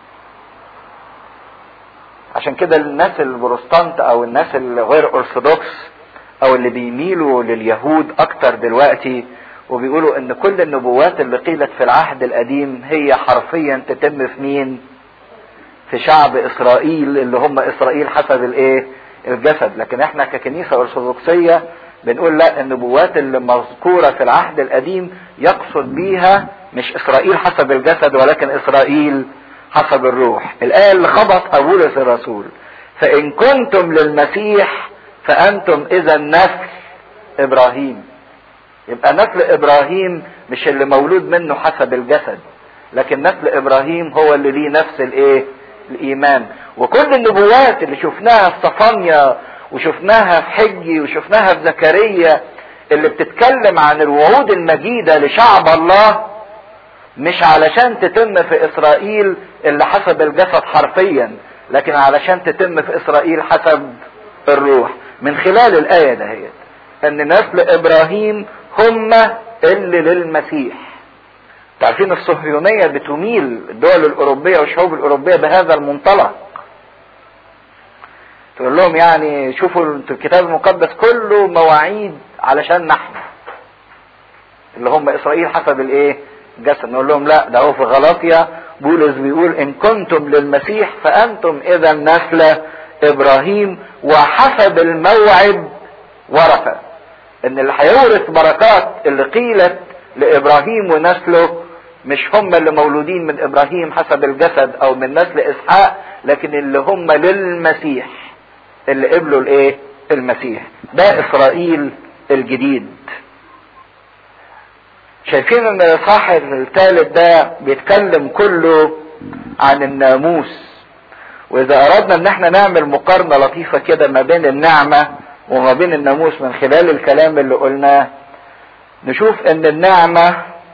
عشان كده الناس البروتستانت أو الناس الغير أرثوذكس أو اللي بيميلوا لليهود أكتر دلوقتي وبيقولوا إن كل النبوات اللي قيلت في العهد القديم هي حرفيا تتم في مين؟ في شعب إسرائيل اللي هم إسرائيل حسب الإيه؟ الجسد. لكن احنا ككنيسة أرثوذكسية بنقول لا، النبوات اللي مذكورة في العهد القديم يقصد بيها مش إسرائيل حسب الجسد ولكن إسرائيل حسب الروح. الآية اللي خبط بولس الرسول فإن كنتم للمسيح فأنتم إذا نسل إبراهيم. يبقى نسل إبراهيم مش اللي مولود منه حسب الجسد، لكن نسل إبراهيم هو اللي ليه نفس الإيه؟ الإيمان. وكل النبوات اللي شفناها في صفانيا وشفناها في حجي وشفناها في زكريا اللي بتتكلم عن الوعود المجيدة لشعب الله مش علشان تتم في إسرائيل اللي حسب الجسد حرفيا، لكن علشان تتم في إسرائيل حسب الروح. من خلال الآية دهيت أن نسل إبراهيم هم اللي للمسيح. تعرفين الصهيونية بتميل الدول الأوروبية والشعوب الأوروبية بهذا المنطلق، تقول لهم يعني شوفوا الكتاب المقدس كله مواعيد علشان نحن اللي هم إسرائيل حسب الإيه؟ جسد. نقول لهم لا، ده هو في غلاطيا بولس بيقول إن كنتم للمسيح فأنتم إذا نسل إبراهيم وحسب الموعد ورثة. إن اللي هيورث بركات اللي قيلت لإبراهيم ونسله مش هم اللي مولودين من إبراهيم حسب الجسد أو من نسل إسحاق، لكن اللي هم للمسيح اللي قبلوا الإيه؟ المسيح. ده إسرائيل الجديد. شايفين ان الاصحاح الثالث ده بيتكلم كله عن الناموس. واذا اردنا ان احنا نعمل مقارنة لطيفة كده ما بين النعمة وما بين الناموس من خلال الكلام اللي قلناه، نشوف ان النعمة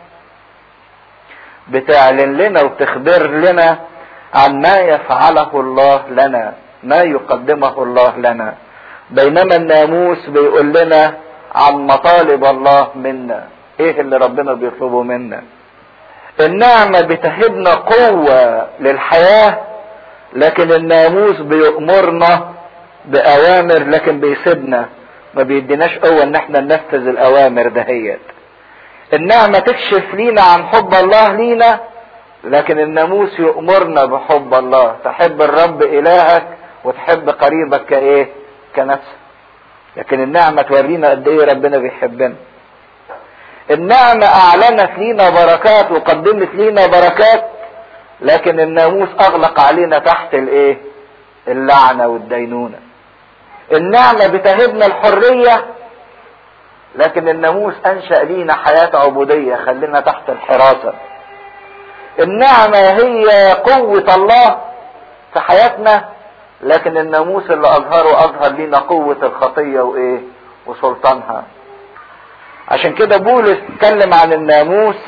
بتعلن لنا وتخبر لنا عن ما يفعله الله لنا، ما يقدمه الله لنا، بينما الناموس بيقول لنا عن مطالب الله منا، ايه اللي ربنا بيطلبه منا. النعمة بتهبنا قوة للحياة، لكن الناموس بيأمرنا بأوامر لكن بيسيبنا، ما بيديناش قوة ان احنا ننفذ الأوامر دهيت. النعمة تكشف لينا عن حب الله لينا، لكن الناموس يأمرنا بحب الله، تحب الرب إلهك وتحب قريبك كايه؟ كنفسك. لكن النعمة تورينا قد ايه ربنا بيحبنا. النعمة اعلنت لينا بركات وقدمت لينا بركات، لكن الناموس اغلق علينا تحت الايه؟ اللعنة والدينونة. النعمة بتهبنا الحرية، لكن الناموس انشأ لينا حياة عبودية خلينا تحت الحراسة. النعمة هي قوة الله في حياتنا، لكن الناموس اللي اظهره اظهر لينا قوة الخطية وايه؟ وسلطانها. عشان كده بولس اتكلم عن الناموس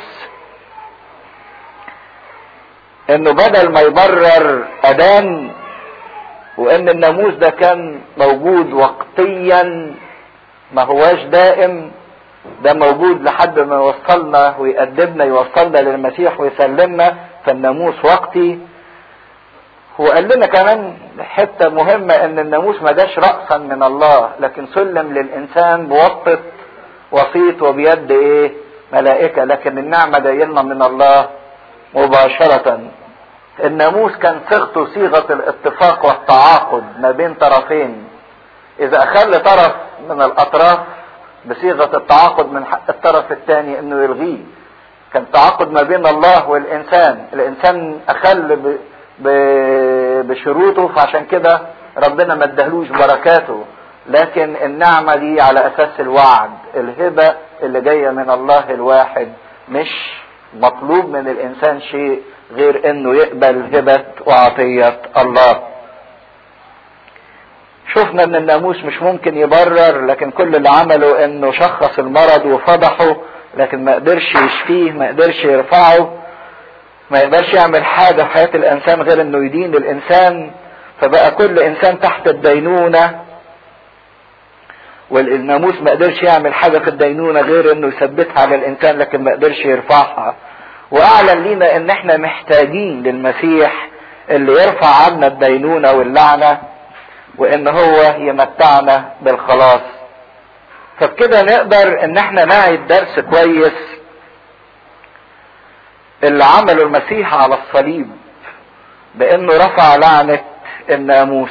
انه بدل ما يبرر ادان، وان الناموس ده كان موجود وقتيا ما هواش دائم، ده موجود لحد ما يوصلنا ويقدمنا يوصلنا للمسيح ويسلمنا، فالناموس وقتي. وقال لنا كمان حتة مهمة ان الناموس ما جاش رأسا من الله، لكن سلم للانسان بواسطة وسيط وبيد ايه؟ ملائكة. لكن النعمة جايلنا من الله مباشرة. الناموس كان صيغته صيغة الاتفاق والتعاقد ما بين طرفين. اذا اخل طرف من الاطراف بصيغة التعاقد من حق الطرف الثاني انه يلغيه. كان تعاقد ما بين الله والانسان، الانسان اخل ب... ب... بشروطه، فعشان كده ربنا ما ادهلوش بركاته. لكن النعمة دي على اساس الوعد، الهبة اللي جاية من الله الواحد، مش مطلوب من الانسان شيء غير انه يقبل هبة وعطية الله. شفنا ان الناموس مش ممكن يبرر، لكن كل اللي عمله انه شخص المرض وفضحه، لكن ما قدرش يشفيه، ما قدرش يرفعه، ما يقدرش يعمل حاجة في حياة الانسان غير انه يدين الانسان. فبقى كل انسان تحت الدينونة، والناموس ما قدرش يعمل حاجة في الدينونة غير انه يثبتها على الانسان، لكن ما قدرش يرفعها. واعلن لينا ان احنا محتاجين للمسيح اللي يرفع عنا الدينونة واللعنة، وان هو يمتعنا بالخلاص. فبكده نقدر ان احنا نعي درس كويس اللي عمله المسيح على الصليب، بانه رفع لعنة الناموس،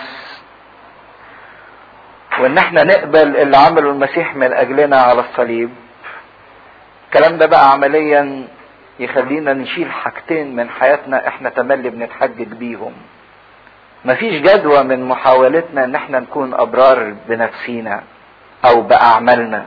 وان احنا نقبل اللي عمله المسيح من اجلنا على الصليب. الكلام ده بقى عمليا يخلينا نشيل حاجتين من حياتنا احنا تملي بنتحجج بيهم. مفيش جدوى من محاولتنا ان احنا نكون ابرار بنفسينا او باعمالنا.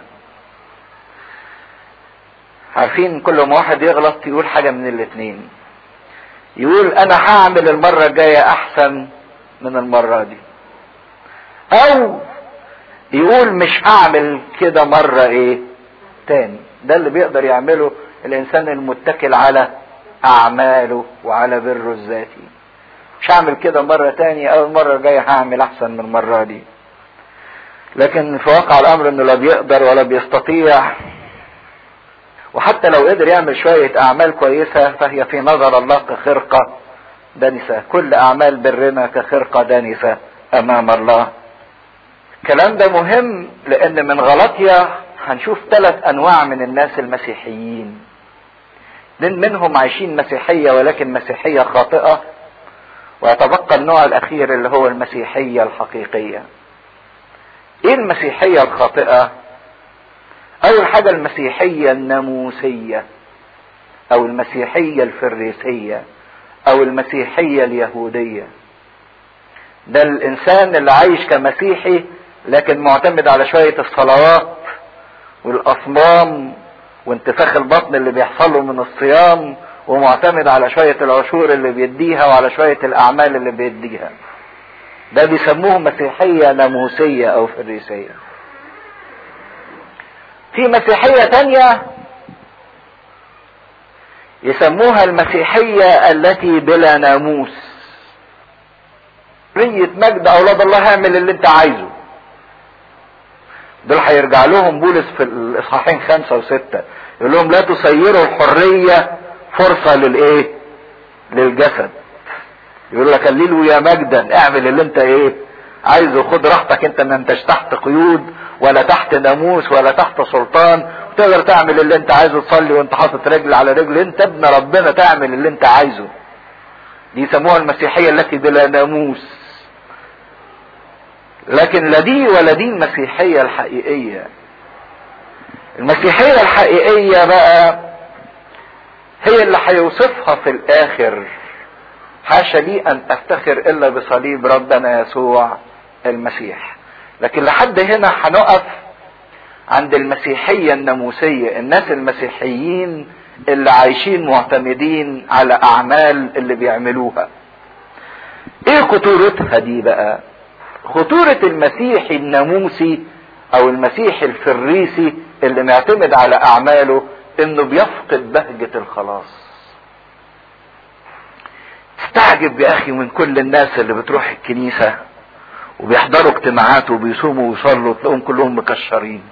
عارفين كل ما واحد يغلط يقول حاجة من الاتنين، يقول انا هعمل المرة الجاية احسن من المرة دي، او يقول مش هعمل كده مرة ايه تاني. ده اللي بيقدر يعمله الانسان المتكل على اعماله وعلى بره الذاتي. مش هعمل كده مرة تانية، او المرة الجاية هعمل احسن من المرة دي. لكن في واقع الامر انه لا بيقدر ولا بيستطيع، وحتى لو قدر يعمل شوية اعمال كويسة فهي في نظر الله كخرقة دنسة. كل اعمال برنا كخرقة دنسة امام الله. الكلام ده مهم لان من غلطية هنشوف ثلاث انواع من الناس المسيحيين. منهم عايشين مسيحية ولكن مسيحية خاطئة، ويتبقى النوع الاخير اللي هو المسيحية الحقيقية. ايه المسيحية الخاطئة؟ اول حاجة المسيحية الناموسية، او المسيحية الفريسية، او المسيحية اليهودية. ده الانسان اللي عايش كمسيحي لكن معتمد على شوية الصلوات والاصنام وانتفاخ البطن اللي بيحصله من الصيام، ومعتمد على شوية العشور اللي بيديها وعلى شوية الاعمال اللي بيديها. ده بيسموه مسيحية ناموسية او فريسية. في مسيحية تانية يسموها المسيحية التي بلا ناموس. حرية مجد اولاد الله، اعمل اللي انت عايزه. دول هيرجع لهم بولس في الاصحاحين خمسة وستة يقول لهم لا تصيروا الحرية فرصة للايه؟ للجسد. يقول لك قليل يا مجدا، اعمل اللي انت ايه عايزه، خد راحتك، انت ما انتش تحت قيود ولا تحت ناموس ولا تحت سلطان، تقدر تعمل اللي انت عايزه، تصلي وانت حاطط رجل على رجل، انت ابن ربنا تعمل اللي انت عايزه. دي يسموها المسيحية التي بلا ناموس. لكن لا دي ولا دي المسيحية الحقيقية. المسيحية الحقيقية بقى هي اللي هيوصفها في الاخر: حاشا لي ان افتخر الا بصليب ربنا يسوع المسيح. لكن لحد هنا هنقف عند المسيحية الناموسية، الناس المسيحيين اللي عايشين معتمدين على اعمال اللي بيعملوها. ايه خطورتها دي بقى؟ خطورة المسيحي الناموسي او المسيحي الفريسي اللي معتمد على اعماله انه بيفقد بهجة الخلاص. استعجب يا اخي من كل الناس اللي بتروح الكنيسة وبيحضروا اجتماعات وبيصوموا ويصلوا، تلاقوهم كلهم مكشرين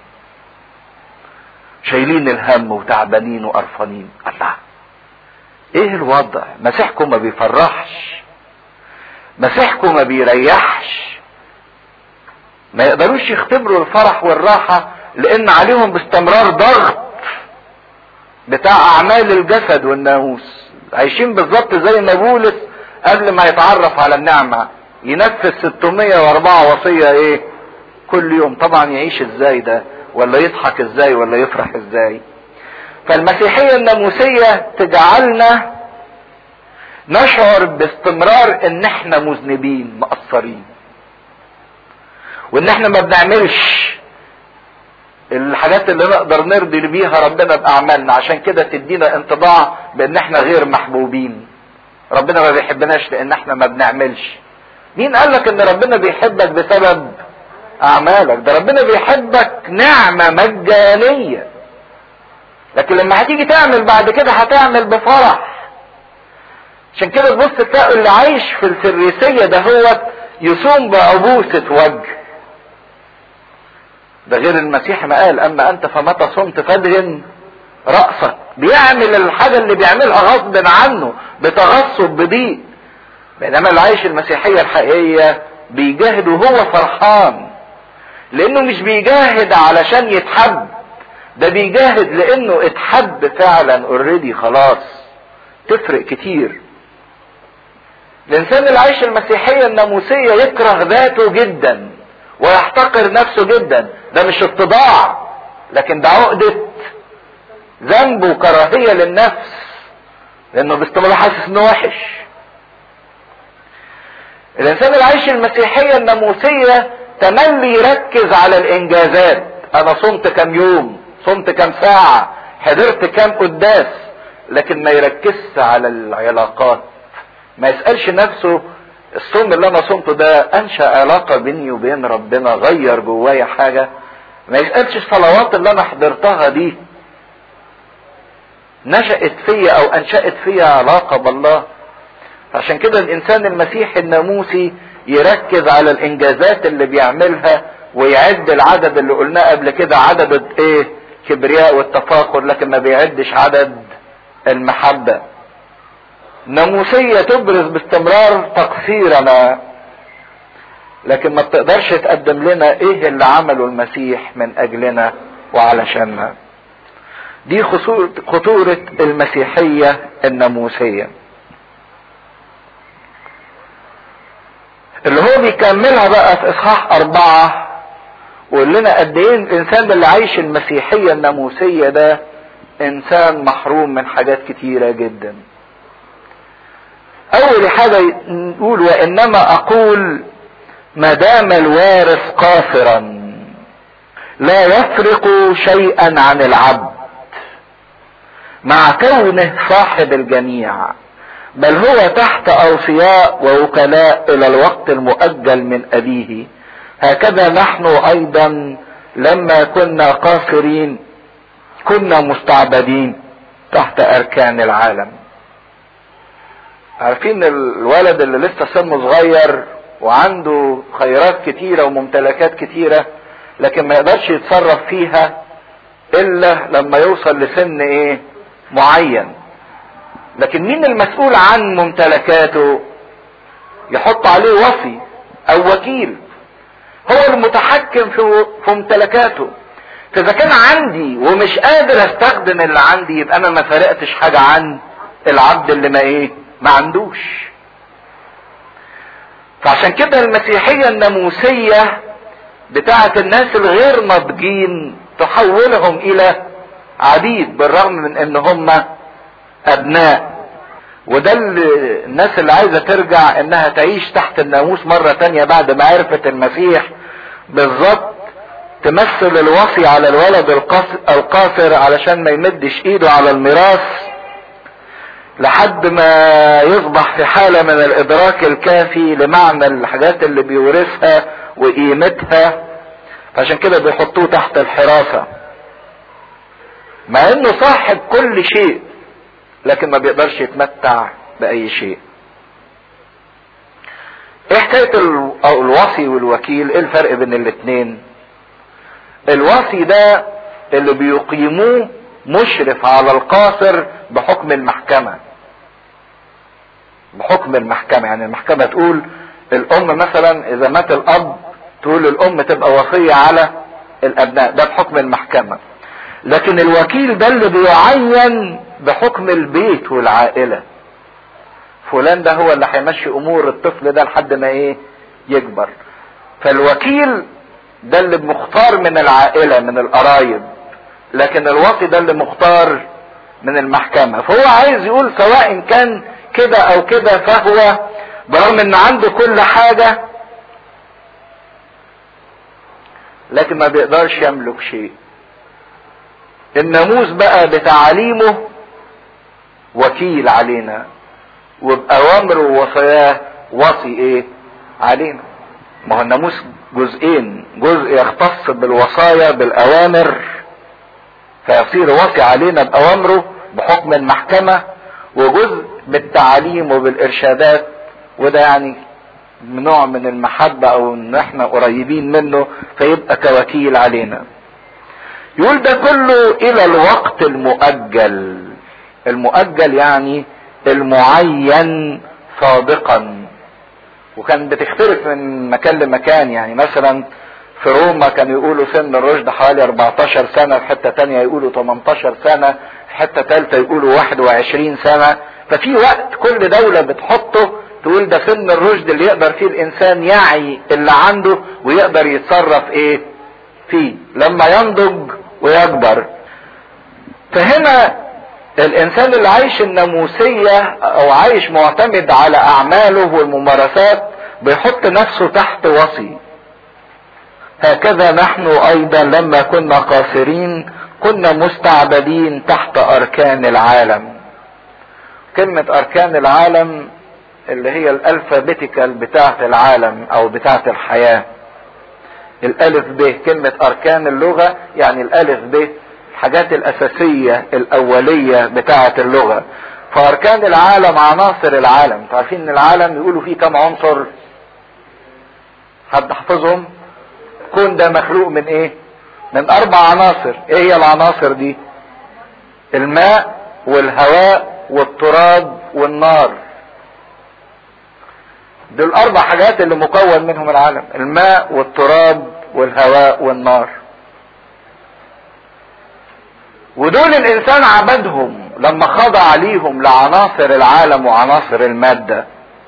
شايلين الهم وتعبانين وقرفانين. الله، ايه الوضع؟ مسيحكم ما بيفرحش، مسيحكم ما بيريحش، ما يقدروش يختبروا الفرح والراحة لان عليهم باستمرار ضغط بتاع اعمال الجسد والناموس. عايشين بالظبط زي ما بولس قبل ما يتعرف على النعمة ينفذ ستمائة واربعة وصية ايه كل يوم. طبعا يعيش ازاي ده؟ ولا يضحك ازاي؟ ولا يفرح ازاي؟ فالمسيحية الناموسية تجعلنا نشعر باستمرار ان احنا مذنبين مقصرين، وان احنا ما بنعملش الحاجات اللي نقدر نرضي بيها ربنا باعمالنا، عشان كده تدينا انطباع بان احنا غير محبوبين. ربنا ما بيحبناش لان احنا ما بنعملش. مين قالك ان ربنا بيحبك بسبب اعمالك؟ ده ربنا بيحبك نعمة مجانية، لكن لما هتيجي تعمل بعد كده هتعمل بفرح. عشان كده تبص تلاقي اللي عايش في الفريسية ده هو يصوم بعبوسة وجه. ده غير المسيح ما قال اما انت فمتى صمت فادهن رأسك. بيعمل الحاجة اللي بيعملها غصب عنه بتغصب بضيق. بينما اللي عايش المسيحية الحقيقية بيجاهد وهو فرحان، لانه مش بيجاهد علشان يتحب، ده بيجاهد لانه اتحب فعلا اوريدي خلاص. تفرق كتير. الانسان اللي عايش المسيحية الناموسية يكره ذاته جدا ويحتقر نفسه جدا. ده مش اتضاع، لكن ده عقدة ذنب وكراهية للنفس، لانه باستمرار حاسس انه وحش. الانسان اللي عايش المسيحية الناموسية تملي يركز على الانجازات. انا صمت كام يوم، صمت كام ساعة، حضرت كام قداس، لكن ما يركزش على العلاقات. ما يسألش نفسه الصوم اللي انا صمته ده انشأ علاقة بيني وبين ربنا، غير جوايا حاجة. ما يسألش الصلوات اللي انا حضرتها دي نشأت فيا او انشأت فيا علاقة بالله. عشان كده الانسان المسيحي الناموسي يركز على الانجازات اللي بيعملها ويعد العدد اللي قلناه قبل كده، عدد ايه؟ كبرياء والتفاخر، لكن ما بيعدش عدد المحبة. ناموسية تبرز باستمرار تقصيرنا، لكن ما بتقدرش تقدم لنا ايه اللي عمله المسيح من اجلنا وعلشاننا. دي خطورة المسيحية الناموسية اللي هو بيكملها بقى في اصحاح اربعة، ويقول لنا قد ايه الانسان اللي عايش المسيحية الناموسية ده انسان محروم من حاجات كتيرة جدا. اول حاجة نقول وانما اقول ما دام الوارث قاصرا لا يفرق شيئا عن العبد مع كونه صاحب الجميع، بل هو تحت اوصياء ووكلاء الى الوقت المؤجل من ابيه. هكذا نحن ايضا لما كنا قاصرين كنا مستعبدين تحت اركان العالم. عارفين الولد اللي لسه سنه صغير وعنده خيرات كتيرة وممتلكات كتيرة، لكن ما يقدرش يتصرف فيها الا لما يوصل لسن ايه معين. لكن مين المسؤول عن ممتلكاته؟ يحط عليه وصي او وكيل، هو المتحكم في ممتلكاته. فاذا كان عندي ومش قادر استخدم اللي عندي يبقى انا ما فرقتش حاجة عن العبد اللي ما ايه ما عندوش. فعشان كده المسيحية الناموسية بتاعة الناس الغير ناضجين تحولهم الى عبيد بالرغم من ان هم ابناء. وده اللي الناس اللي عايزة ترجع انها تعيش تحت الناموس مرة تانية بعد ما عرفت المسيح بالظبط، تمثل الوصي على الولد القاصر علشان ما يمدش ايده على الميراث لحد ما يصبح في حالة من الادراك الكافي لمعنى الحاجات اللي بيورثها وقيمتها. فعشان كده بيحطوه تحت الحراسة مع انه صاحب كل شيء، لكن ما بيقدرش يتمتع باي شيء. ايه حكاية الوصي والوكيل؟ ايه الفرق بين الاتنين؟ الوصي ده اللي بيقيموه مشرف على القاصر بحكم المحكمة. بحكم المحكمة يعني المحكمة تقول الام مثلا اذا مات الاب تقول الام تبقى وصية على الابناء، ده بحكم المحكمة. لكن الوكيل ده اللي بيعين بحكم البيت والعائلة. فلان ده هو اللي هيمشي امور الطفل ده لحد ما ايه يكبر. فالوكيل ده اللي مختار من العائلة من القرايب، لكن الوصي ده اللي مختار من المحكمة. فهو عايز يقول سواء كان كده او كده فهو برغم ان عنده كل حاجة لكن ما بيقدرش يملك شيء. الناموس بقى بتعاليمه وكيل علينا، وبأوامره ووصاياه وصي ايه علينا. ما هو الناموس جزئين، جزء يختص بالوصايا بالأوامر فيصير وصي علينا بأوامره بحكم المحكمة، وجزء بالتعليم وبالإرشادات، وده يعني نوع من المحبة او ان احنا قريبين منه فيبقى كوكيل علينا. يقول ده كله الى الوقت المؤجل. المؤجل يعني المعين سابقا، وكان بتختلف من مكان لمكان. يعني مثلا في روما كانوا يقولوا سن الرشد حوالي اربعتاشر سنة، في حتة تانية يقولوا تمنتاشر سنة، في حتة تالتة يقولوا واحد وعشرين سنة. ففي وقت كل دولة بتحطه تقول ده سن الرشد اللي يقدر فيه الانسان يعي اللي عنده ويقدر يتصرف ايه فيه لما ينضج ويكبر. فهنا الانسان اللي عايش الناموسية او عايش معتمد على اعماله والممارسات بيحط نفسه تحت وصي. هكذا نحن ايضا لما كنا قاصرين كنا مستعبدين تحت اركان العالم. كلمة اركان العالم اللي هي الالفابيتيكال بتاعة العالم او بتاعة الحياة. الالف ب كلمة اركان اللغة يعني الالف ب الحاجات الاساسية الاولية بتاعة اللغة. فاركان العالم عناصر العالم. عارفين ان العالم يقولوا فيه كم عنصر؟ حد حفظهم؟ الكون ده مخلوق من ايه؟ من اربع عناصر. ايه هي العناصر دي؟ الماء والهواء والتراب والنار. دول الاربع حاجات اللي مكون منهم العالم، الماء والتراب والهواء والنار. ودول الانسان عبدهم لما خضع ليهم لعناصر العالم وعناصر المادة،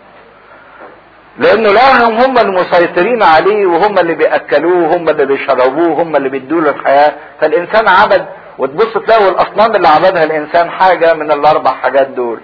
لانه لهم هم المسيطرين عليه وهم اللي بيأكلوه وهم اللي بيشربوه وهم اللي بيدوا له الحياة. فالانسان عبد، وتبص تلاقوا الاصنام اللي عبدها الانسان حاجة من الاربع حاجات دول.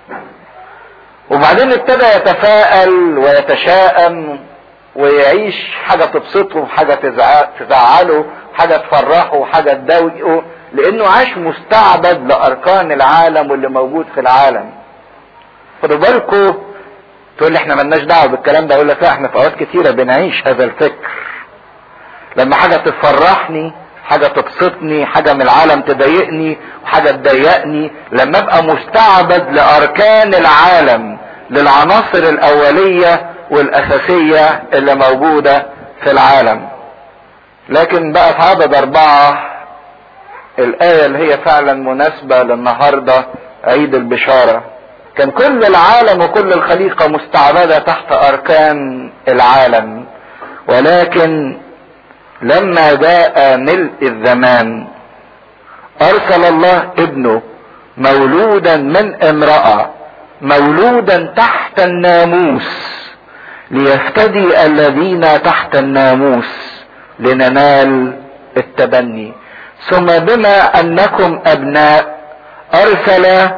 وبعدين ابتدى يتفاءل ويتشائم ويعيش حاجة تبسطه حاجة تزعله حاجة تفرحه حاجة تضايقه، لانه عاش مستعبد لاركان العالم واللي موجود في العالم. خدوا بالكم، تقول لي احنا ملناش دعوه بالكلام ده. اقول لك لا، احنا في اوقات كتيره بنعيش هذا الفكر. لما حاجه تفرحني، حاجه تبسطني، حاجه من العالم تضايقني وحاجه تضايقني، لما ابقى مستعبد لاركان العالم للعناصر الاوليه والاساسيه اللي موجوده في العالم. لكن بقى في عدد اربعه الايه اللي هي فعلا مناسبه للنهارده عيد البشاره. كان كل العالم وكل الخليقة مستعبدة تحت أركان العالم، ولكن لما جاء ملء الزمان أرسل الله ابنه مولودا من امرأة، مولودا تحت الناموس، ليفتدي الذين تحت الناموس لننال التبني. ثم بما أنكم أبناء أرسل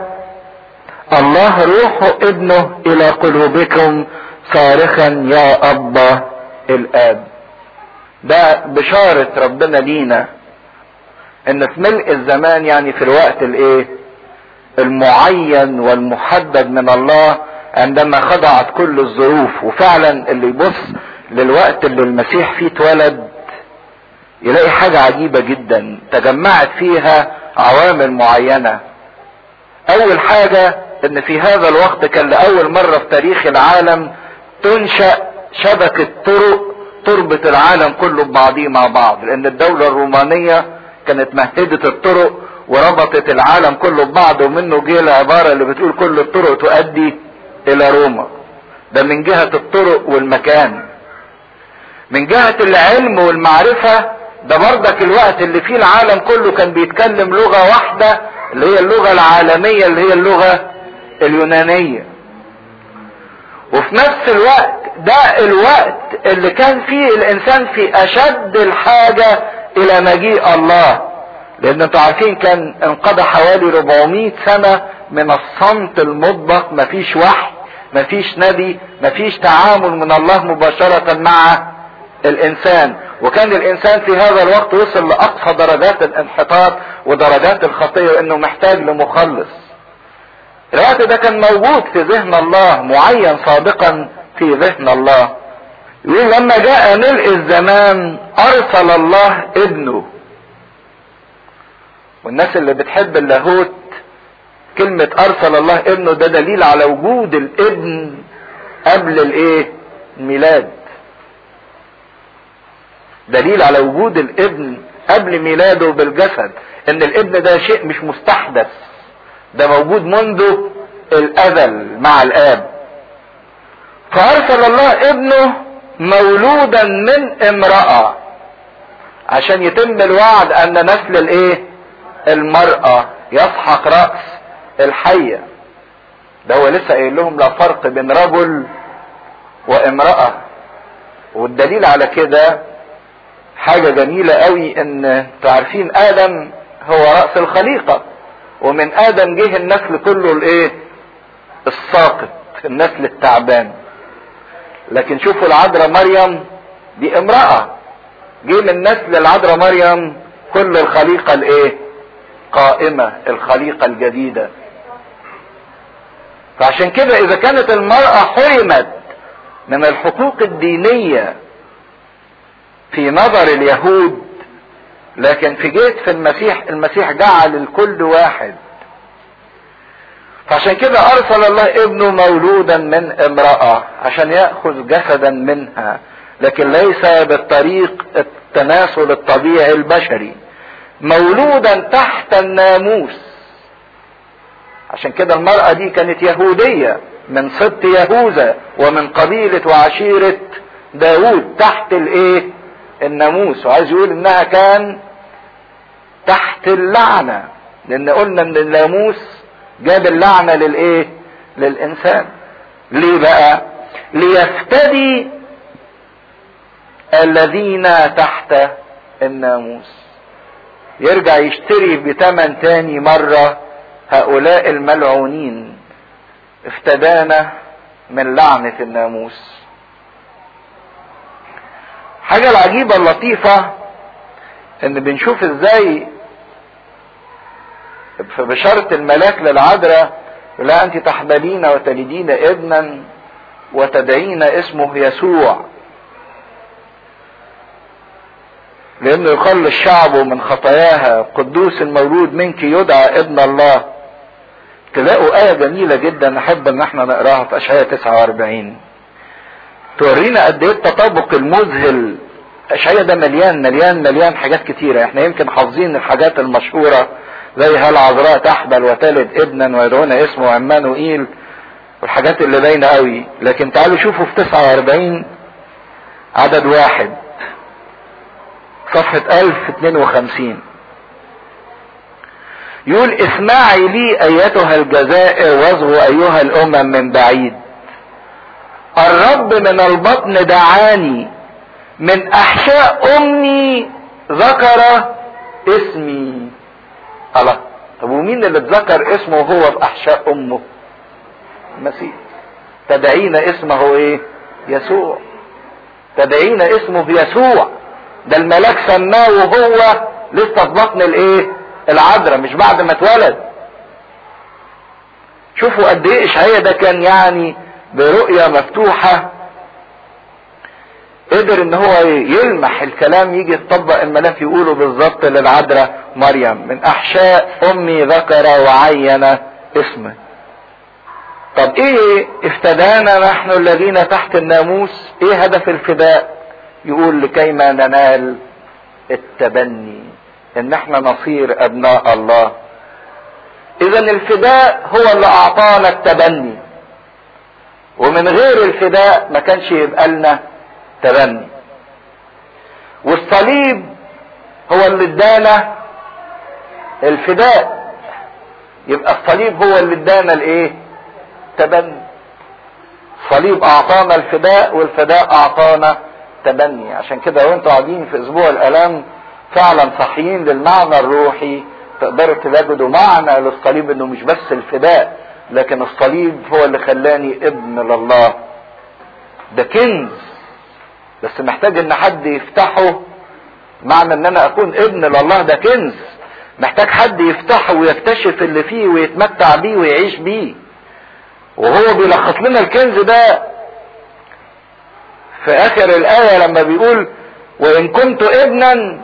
الله روح ابنه الى قلوبكم صارخا يا ابا الاب. ده بشارة ربنا لينا ان في ملء الزمان، يعني في الوقت الايه المعين والمحدد من الله، عندما خضعت كل الظروف. وفعلا اللي يبص للوقت اللي المسيح فيه اتولد يلاقي حاجة عجيبة جدا تجمعت فيها عوامل معينة. اول حاجة ان في هذا الوقت كان لاول مرة في تاريخ العالم تنشأ شبكة طرق تربط العالم كله ببعضيه مع بعض، لان الدولة الرومانية كانت مهددة الطرق وربطت العالم كله ببعض، ومنه جه العبارة اللي بتقول كل الطرق تؤدي الى روما. ده من جهة الطرق والمكان. من جهة العلم والمعرفة، ده برضك الوقت اللي فيه العالم كله كان بيتكلم لغة واحدة اللي هي اللغة العالمية اللي هي اللغة اليونانية. وفي نفس الوقت ده الوقت اللي كان فيه الانسان في اشد الحاجة الى مجيء الله، لان انتوا عارفين كان انقضى حوالي اربعمائة سنة من الصمت المطبق، مفيش وحي، مفيش نبي، مفيش تعامل من الله مباشرة مع الانسان. وكان الانسان في هذا الوقت وصل لاقصى درجات الانحطاط ودرجات الخطية وانه محتاج لمخلص. الوقت ده كان موجود في ذهن الله، معين سابقا في ذهن الله. يقول لما جاء ملء الزمان ارسل الله ابنه. والناس اللي بتحب اللاهوت كلمة ارسل الله ابنه ده دليل على وجود الابن قبل الايه؟ الميلاد. دليل على وجود الابن قبل ميلاده بالجسد، ان الابن ده شيء مش مستحدث، ده موجود منذ الازل مع الاب. فارسل الله ابنه مولودا من امرأة عشان يتم الوعد ان نسل الايه؟ المرأة يسحق رأس الحية. ده هو لسه قايل لهم لا فرق بين رجل وامرأة. والدليل على كده حاجة جميلة قوي، ان تعرفين ادم هو رأس الخليقة، ومن ادم جه النسل كله الايه؟ الساقط، النسل التعبان. لكن شوفوا العذراء مريم دي امرأة، جه من نسل العذراء مريم كل الخليقة الايه؟ قائمة، الخليقة الجديدة. فعشان كده اذا كانت المرأة حرمت من الحقوق الدينية في نظر اليهود، لكن في جيت في المسيح، المسيح جعل الكل واحد. فعشان كده ارسل الله ابنه مولودا من امرأة عشان يأخذ جسدا منها، لكن ليس بالطريق التناسل الطبيعي البشري، مولودا تحت الناموس. عشان كده المرأة دي كانت يهودية من سبط يهوذا ومن قبيلة وعشيرة داود، تحت الايه؟ الناموس. وعايز يقول انها كان تحت اللعنة، لان قلنا ان الناموس جاب اللعنة للايه؟ للانسان. ليه بقى؟ ليفتدي الذين تحت الناموس، يرجع يشتري بثمن تاني مرة هؤلاء الملعونين، افتدانا من لعنة الناموس. حاجة العجيبة اللطيفة ان بنشوف ازاي في بشارة الملاك للعذراء، لا انت تحبلين وتلدين ابنا وتدعين اسمه يسوع، لانه يخلص شعبه من خطاياها، قدوس المولود منك يدعى ابن الله. تلاقوا آية جميلة جدا نحب ان احنا نقراها في اشعياء تسعة واربعين، تورينا قد ايه التطابق المذهل. اشعياء ده مليان مليان مليان حاجات كتيرة، احنا يمكن حافظين الحاجات المشهورة زي هالعذراء تحبل وتلد ابنا ويدعون اسمه عمانوئيل والحاجات اللي باينة قوي. لكن تعالوا شوفوا في تسعة واربعين عدد واحد صفحة ألف واثنين وخمسين، يقول اسمعي لي ايتها الجزائر واصغوا ايها الامم من بعيد، الرب من البطن دعاني، من احشاء امي ذكر اسمي. الله، طب ومين اللي اتذكر اسمه هو في احشاء امه؟ المسيح. تدعين اسمه ايه؟ يسوع. تدعين اسمه يسوع، ده الملاك سماه وهو لسه في بطن الايه؟ العذراء، مش بعد ما اتولد. شوفوا قد ايه اشعياء ده كان يعني برؤية مفتوحة قدر ان هو يلمح الكلام يجي يتطبق، الملاك يقوله بالظبط للعذراء مريم، من احشاء امي ذكر وعين اسمه. طب ايه افتدانا نحن الذين تحت الناموس؟ ايه هدف الفداء؟ يقول لكيما ننال التبني، ان احنا نصير ابناء الله. اذا الفداء هو اللي اعطانا التبني، ومن غير الفداء ما كانش يبقى لنا تبني. والصليب هو اللي ادانا الفداء، يبقى الصليب هو اللي ادانا الايه؟ تبني. الصليب اعطانا الفداء والفداء اعطانا تبني. عشان كده وانتوا قاعدين في اسبوع الالام فعلا صحيين للمعنى الروحي، تقدروا تجدوا معنى للصليب انه مش بس الفداء، لكن الصليب هو اللي خلاني ابن لله. ده كنز، بس محتاج ان حد يفتحه معنى ان انا اكون ابن لله ده كنز، محتاج حد يفتحه ويكتشف اللي فيه ويتمتع بيه ويعيش بيه. وهو بيلخص لنا الكنز ده في اخر الايه لما بيقول وان كنت ابنا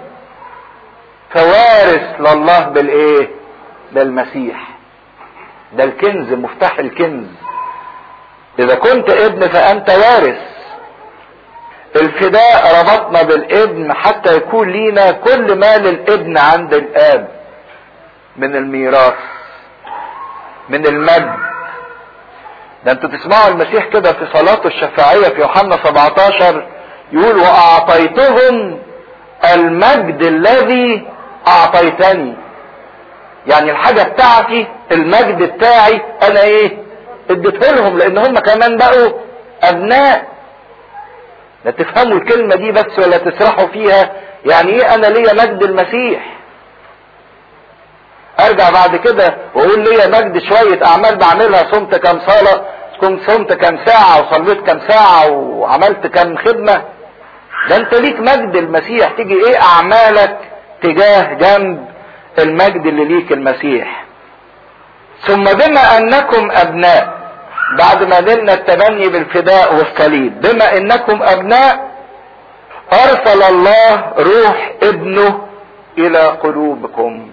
فوارث لله بالايه؟ بالمسيح. ده الكنز، مفتاح الكنز. اذا كنت ابن فانت وارث. الفداء ربطنا بالابن حتى يكون لينا كل ما للابن عند الاب من الميراث، من المجد. ده انتوا تسمعوا المسيح كده في صلاته الشفاعية في يوحنا سبعتاشر يقول واعطيتهم المجد الذي اعطيتني. يعني الحاجة بتاعتي، المجد بتاعي انا ايه؟ اديته لهم، لان هم كمان بقوا ابناء. لا تفهموا الكلمة دي بس ولا تسرحوا فيها. يعني ايه انا ليا مجد المسيح؟ ارجع بعد كده واقول ليا مجد شوية اعمال بعملها، صمت كام صلاة، كنت صمت كام ساعة وصليت كام ساعة وعملت كام خدمة. ده انت ليك مجد المسيح. تيجي ايه اعمالك تجاه جنب المجد اللي ليك المسيح؟ ثم بما انكم ابناء، بعد ما نلنا التبني بالفداء والصليب، بما انكم ابناء ارسل الله روح ابنه الى قلوبكم.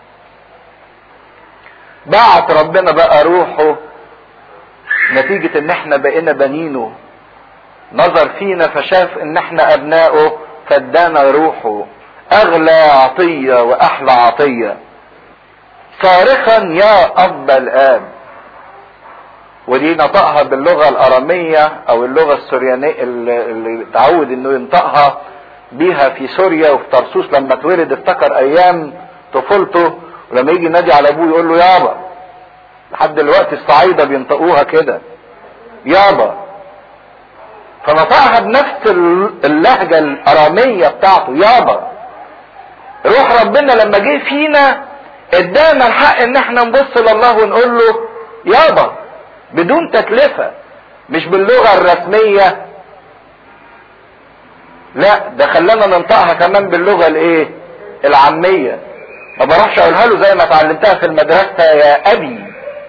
بعت ربنا بقى روحه نتيجة ان احنا بقينا بنينه، نظر فينا فشاف ان احنا ابنائه فادانا روحه، اغلى عطية واحلى عطية، صارخا يا اب الاب. ودي نطقها باللغة الارامية او اللغة السوريانية اللي تعود انه ينطقها بيها في سوريا وفي طرسوس. لما اتولد افتكر ايام طفولته، ولما يجي ينادي على ابوه يقول له يابا. لحد دلوقتي الصعايدة بينطقوها كده يابا. فنطقها بنفس اللهجة الارامية بتاعته يابا. روح ربنا لما جه فينا ادانا الحق ان احنا نبص لله ونقول له يابا بدون تكلفة، مش باللغة الرسمية، لا ده خلانا ننطقها كمان باللغة الايه؟ العامية. ما بروحش اقولها له زي ما اتعلمتها في المدرسة يا ابي،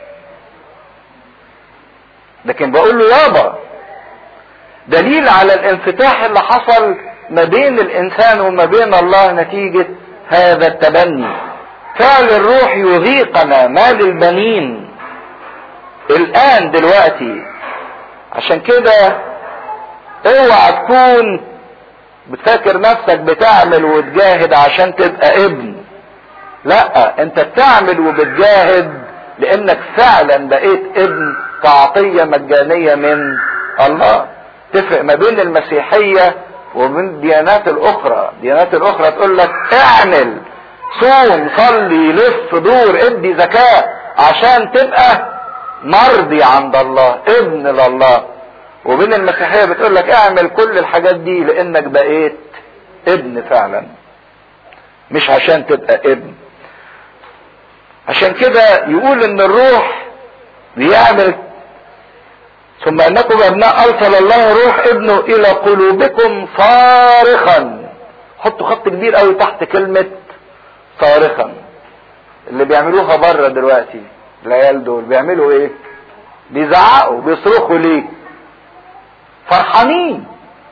لكن بقول له يابا. دليل على الانفتاح اللي حصل ما بين الانسان وما بين الله نتيجة هذا التبني. فعل الروح يذيقنا ما للبنين الان دلوقتي. عشان كده اوعى تكون بتفكر نفسك بتعمل وتجاهد عشان تبقى ابن. لا، انت بتعمل وبتجاهد لانك فعلا بقيت ابن كعطية مجانية من الله. تفرق ما بين المسيحية ومن الديانات الاخرى. الديانات الاخرى تقول لك اعمل، صوم، صلي، لف، دور، ادي زكاة عشان تبقى مرضي عند الله، ابن لله. وبين المسيحية بتقول لك اعمل كل الحاجات دي لانك بقيت ابن فعلا، مش عشان تبقى ابن. عشان كده يقول ان الروح بيعمل ثم انكم ابناء ارسل الله روح ابنه الى قلوبكم صارخا. حطوا خط كبير قوي تحت كلمة صارخا. اللي بيعملوها بره دلوقتي العيال دول بيعملوا ايه؟ بيزعقوا، بيصرخوا ليه؟ فرحانين،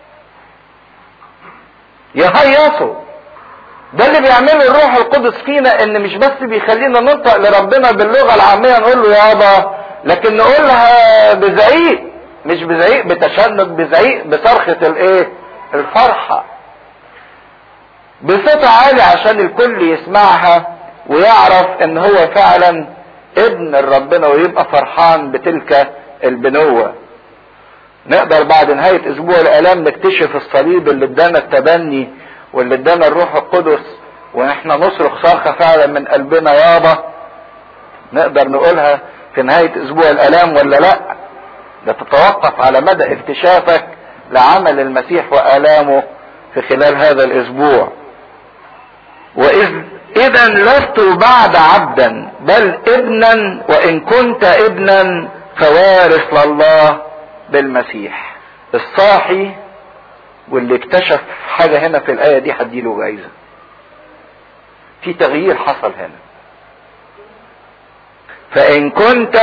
يهيصوا. ده اللي بيعمله الروح القدس فينا، ان مش بس بيخلينا ننطق لربنا باللغة العامية نقول له يابا، لكن نقولها بزعيق، مش بزعيق بتشنج، بزعيق بصرخة الايه؟ الفرحة، بصوت عالي عشان الكل يسمعها ويعرف ان هو فعلا ابن ربنا ويبقى فرحان بتلك البنوة. نقدر بعد نهاية اسبوع الالام نكتشف الصليب اللي ادانا التبني واللي ادانا الروح القدس، ونحن نصرخ صرخة فعلا من قلبنا يابا. نقدر نقولها في نهاية اسبوع الالام ولا لا؟ ده تتوقف على مدى اكتشافك لعمل المسيح والامه في خلال هذا الاسبوع. واذ اذا لست بعد عبدا بل ابنا، وان كنت ابنا فوارث لله بالمسيح. الصاحي واللي اكتشف حاجة هنا في الآية دي هديله جايزة. في تغيير حصل هنا. فإن كنت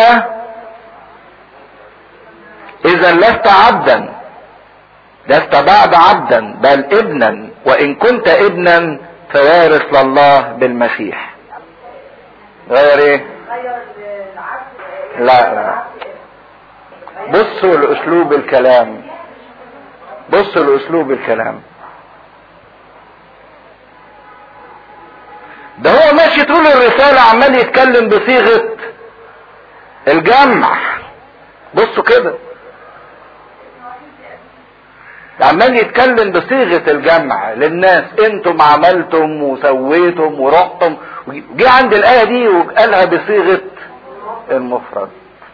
إذا لست عبدا، لست بعد عبدا بل ابنا، وإن كنت ابنا فوارث لله بالمسيح. غير ايه؟ لا لا، بصوا لأسلوب الكلام، بصوا لأسلوب الكلام. ده هو ماشي طول الرسالة عمال يتكلم بصيغة الجمع. بصوا كده، عمال يتكلم بصيغة الجمع للناس، انتم عملتم وسويتم ورحتم، وجي عند الآية دي وقالها بصيغة المفرد.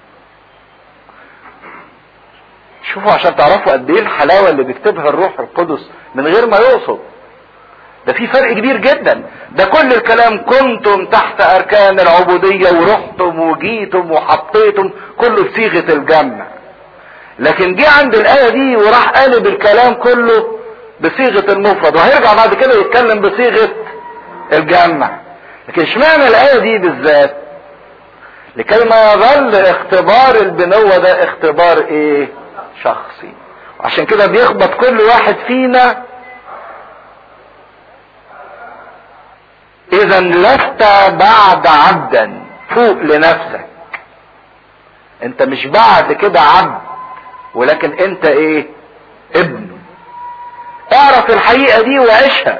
شوفوا عشان تعرفوا قد ايه الحلاوة اللي بيكتبها الروح القدس من غير ما يقصد. ده في فرق كبير جدا. ده كل الكلام كنتم تحت اركان العبودية ورحتم وجيتم وحطيتم، كله بصيغة الجمع. لكن جه عند الآية دي وراح قالب الكلام كله بصيغة المفرد، وهيرجع بعد كده يتكلم بصيغة الجمع. لكن اشمعنى الآية دي بالذات؟ لكي ما يظل اختبار البنوة ده اختبار ايه؟ شخصي. عشان كده بيخبط كل واحد فينا. اذا لست بعد عبدا، فوق لنفسك. انت مش بعد كده عبد، ولكن انت ايه؟ ابن. اعرف الحقيقة دي وعيشها.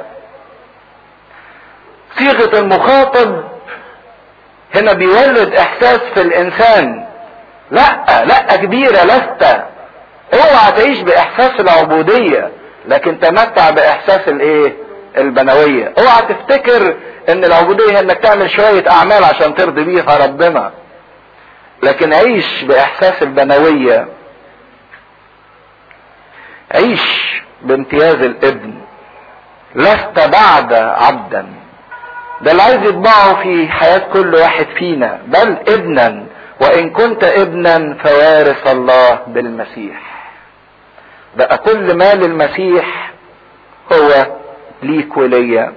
صيغة المخاطب هنا بيولد احساس في الانسان، لا لا كبيرة، لست. اوعى تعيش باحساس العبودية، لكن تمتع باحساس الايه؟ البنوية. اوعى تفتكر ان العبودية انك تعمل شوية اعمال عشان ترضي بيها ربنا، لكن عيش باحساس البنوية. عيش بامتياز الابن. لست بعد عبدا، ده اللي عايز يطبعه في حياة كل واحد فينا، بل ابنا، وان كنت ابنا فوارث الله بالمسيح. بقى كل ما للمسيح هو ليك وليا.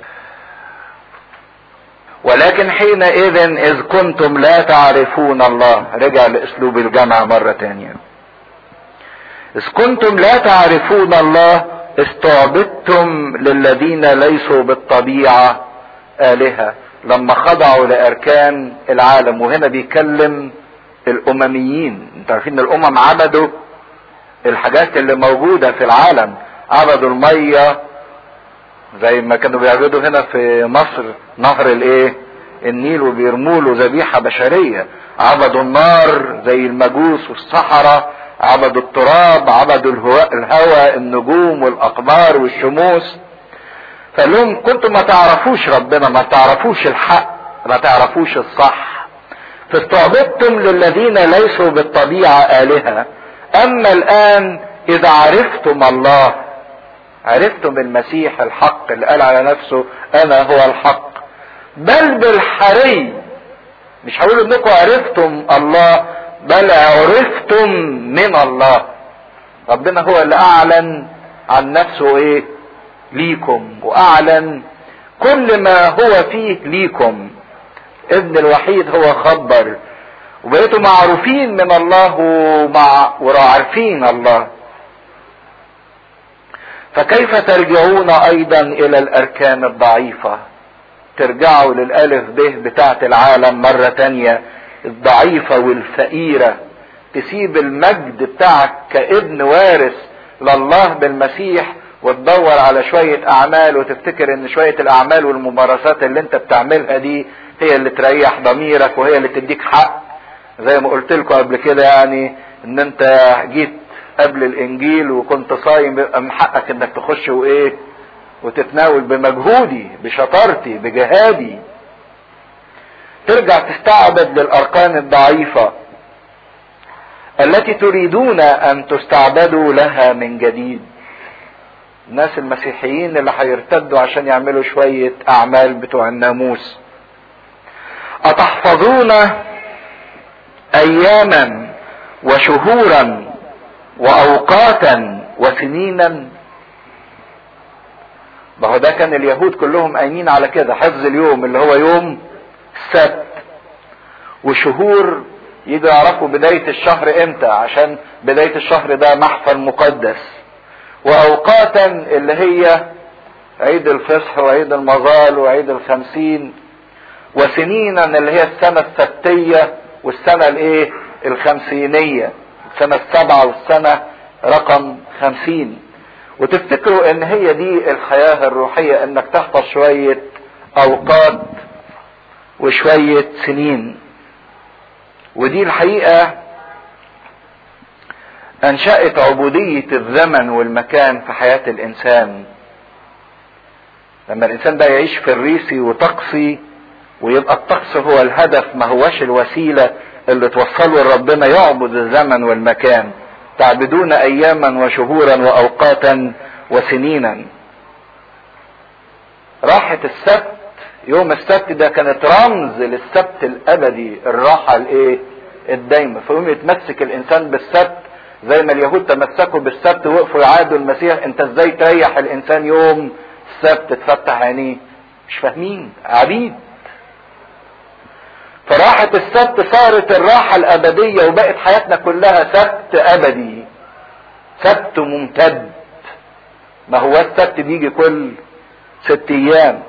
ولكن حينئذ اذ كنتم لا تعرفون الله، رجع لاسلوب الجمع مرة تانية. إذ كنتم لا تعرفون الله استعبدتم للذين ليسوا بالطبيعة آلهة، لما خضعوا لأركان العالم. وهنا بيكلم الأمميين. انتوا عارفين الأمم عبدوا الحاجات اللي موجودة في العالم، عبدوا المية زي ما كانوا بيعبدوا هنا في مصر نهر الايه؟ النيل، وبيرموا له ذبيحة بشرية. عبدوا النار زي المجوس والصحراء، عبدوا التراب، عبدوا الهواء، النجوم والاقمار والشموس. فقال لهم كنتم ما تعرفوش ربنا، ما تعرفوش الحق، ما تعرفوش الصح، فاستعبدتم للذين ليسوا بالطبيعة آلهة. اما الان اذا عرفتم الله، عرفتم المسيح الحق اللي قال على نفسه انا هو الحق، بل بالحري. مش هقول انكم عرفتم الله، بل عرفتم من الله. ربنا هو اللي اعلن عن نفسه ايه؟ ليكم، واعلن كل ما هو فيه ليكم. ابن الوحيد هو خبر، وبقيتوا معروفين من الله ومع وعارفين الله. فكيف ترجعون ايضا الى الاركان الضعيفة؟ ترجعوا للالف به بتاعت العالم مرة تانية، الضعيفة والفقيرة. تسيب المجد بتاعك كابن وارث لله بالمسيح وتدور على شوية اعمال، وتفتكر ان شوية الاعمال والممارسات اللي انت بتعملها دي هي اللي تريح ضميرك وهي اللي تديك حق. زي ما قلت لكم قبل كده، يعني ان انت جيت قبل الانجيل وكنت صايم، بيبقى من حقك انك تخش وايه؟ وتتناول بمجهودي، بشطارتي، بجهادي. ترجع تستعبد للاركان الضعيفة التي تريدون ان تستعبدوا لها من جديد. الناس المسيحيين اللي هيرتدوا عشان يعملوا شوية اعمال بتوع الناموس. اتحفظون اياما وشهورا واوقاتا وسنينا؟ ما هو ده كان اليهود كلهم قايمين على كده، حفظ اليوم اللي هو يوم السبت، وشهور يجوا يعرفوا بداية الشهر امتى عشان بداية الشهر ده محفل مقدس، واوقاتا اللي هي عيد الفصح وعيد المظال وعيد الخمسين، وسنينا اللي هي السنة السبتية والسنة الايه الخمسينية، السنة السبعة والسنة رقم خمسين. وتفتكروا ان هي دي الحياة الروحية، انك تحفظ شوية اوقات وشوية سنين. ودي الحقيقة انشأت عبودية الزمن والمكان في حياة الانسان. لما الانسان ده يعيش في الريسي وطقسي، ويبقى الطقس هو الهدف ما هوش الوسيلة اللي توصله لربنا، يعبد الزمن والمكان. تعبدون اياما وشهورا واوقاتا وسنينا. راحة السبت، يوم السبت ده كانت رمز للسبت الابدي، الراحة الايه الدايمة. فيوم يتمسك الانسان بالسبت زي ما اليهود تمسكوا بالسبت وقفوا يعادوا المسيح، انت ازاي تريح الانسان يوم السبت تفتح عينيه؟ مش فاهمين، عبيد. فراحة السبت صارت الراحة الابدية، وبقت حياتنا كلها سبت ابدي، سبت ممتد. ما هو السبت بيجي كل ست ايام.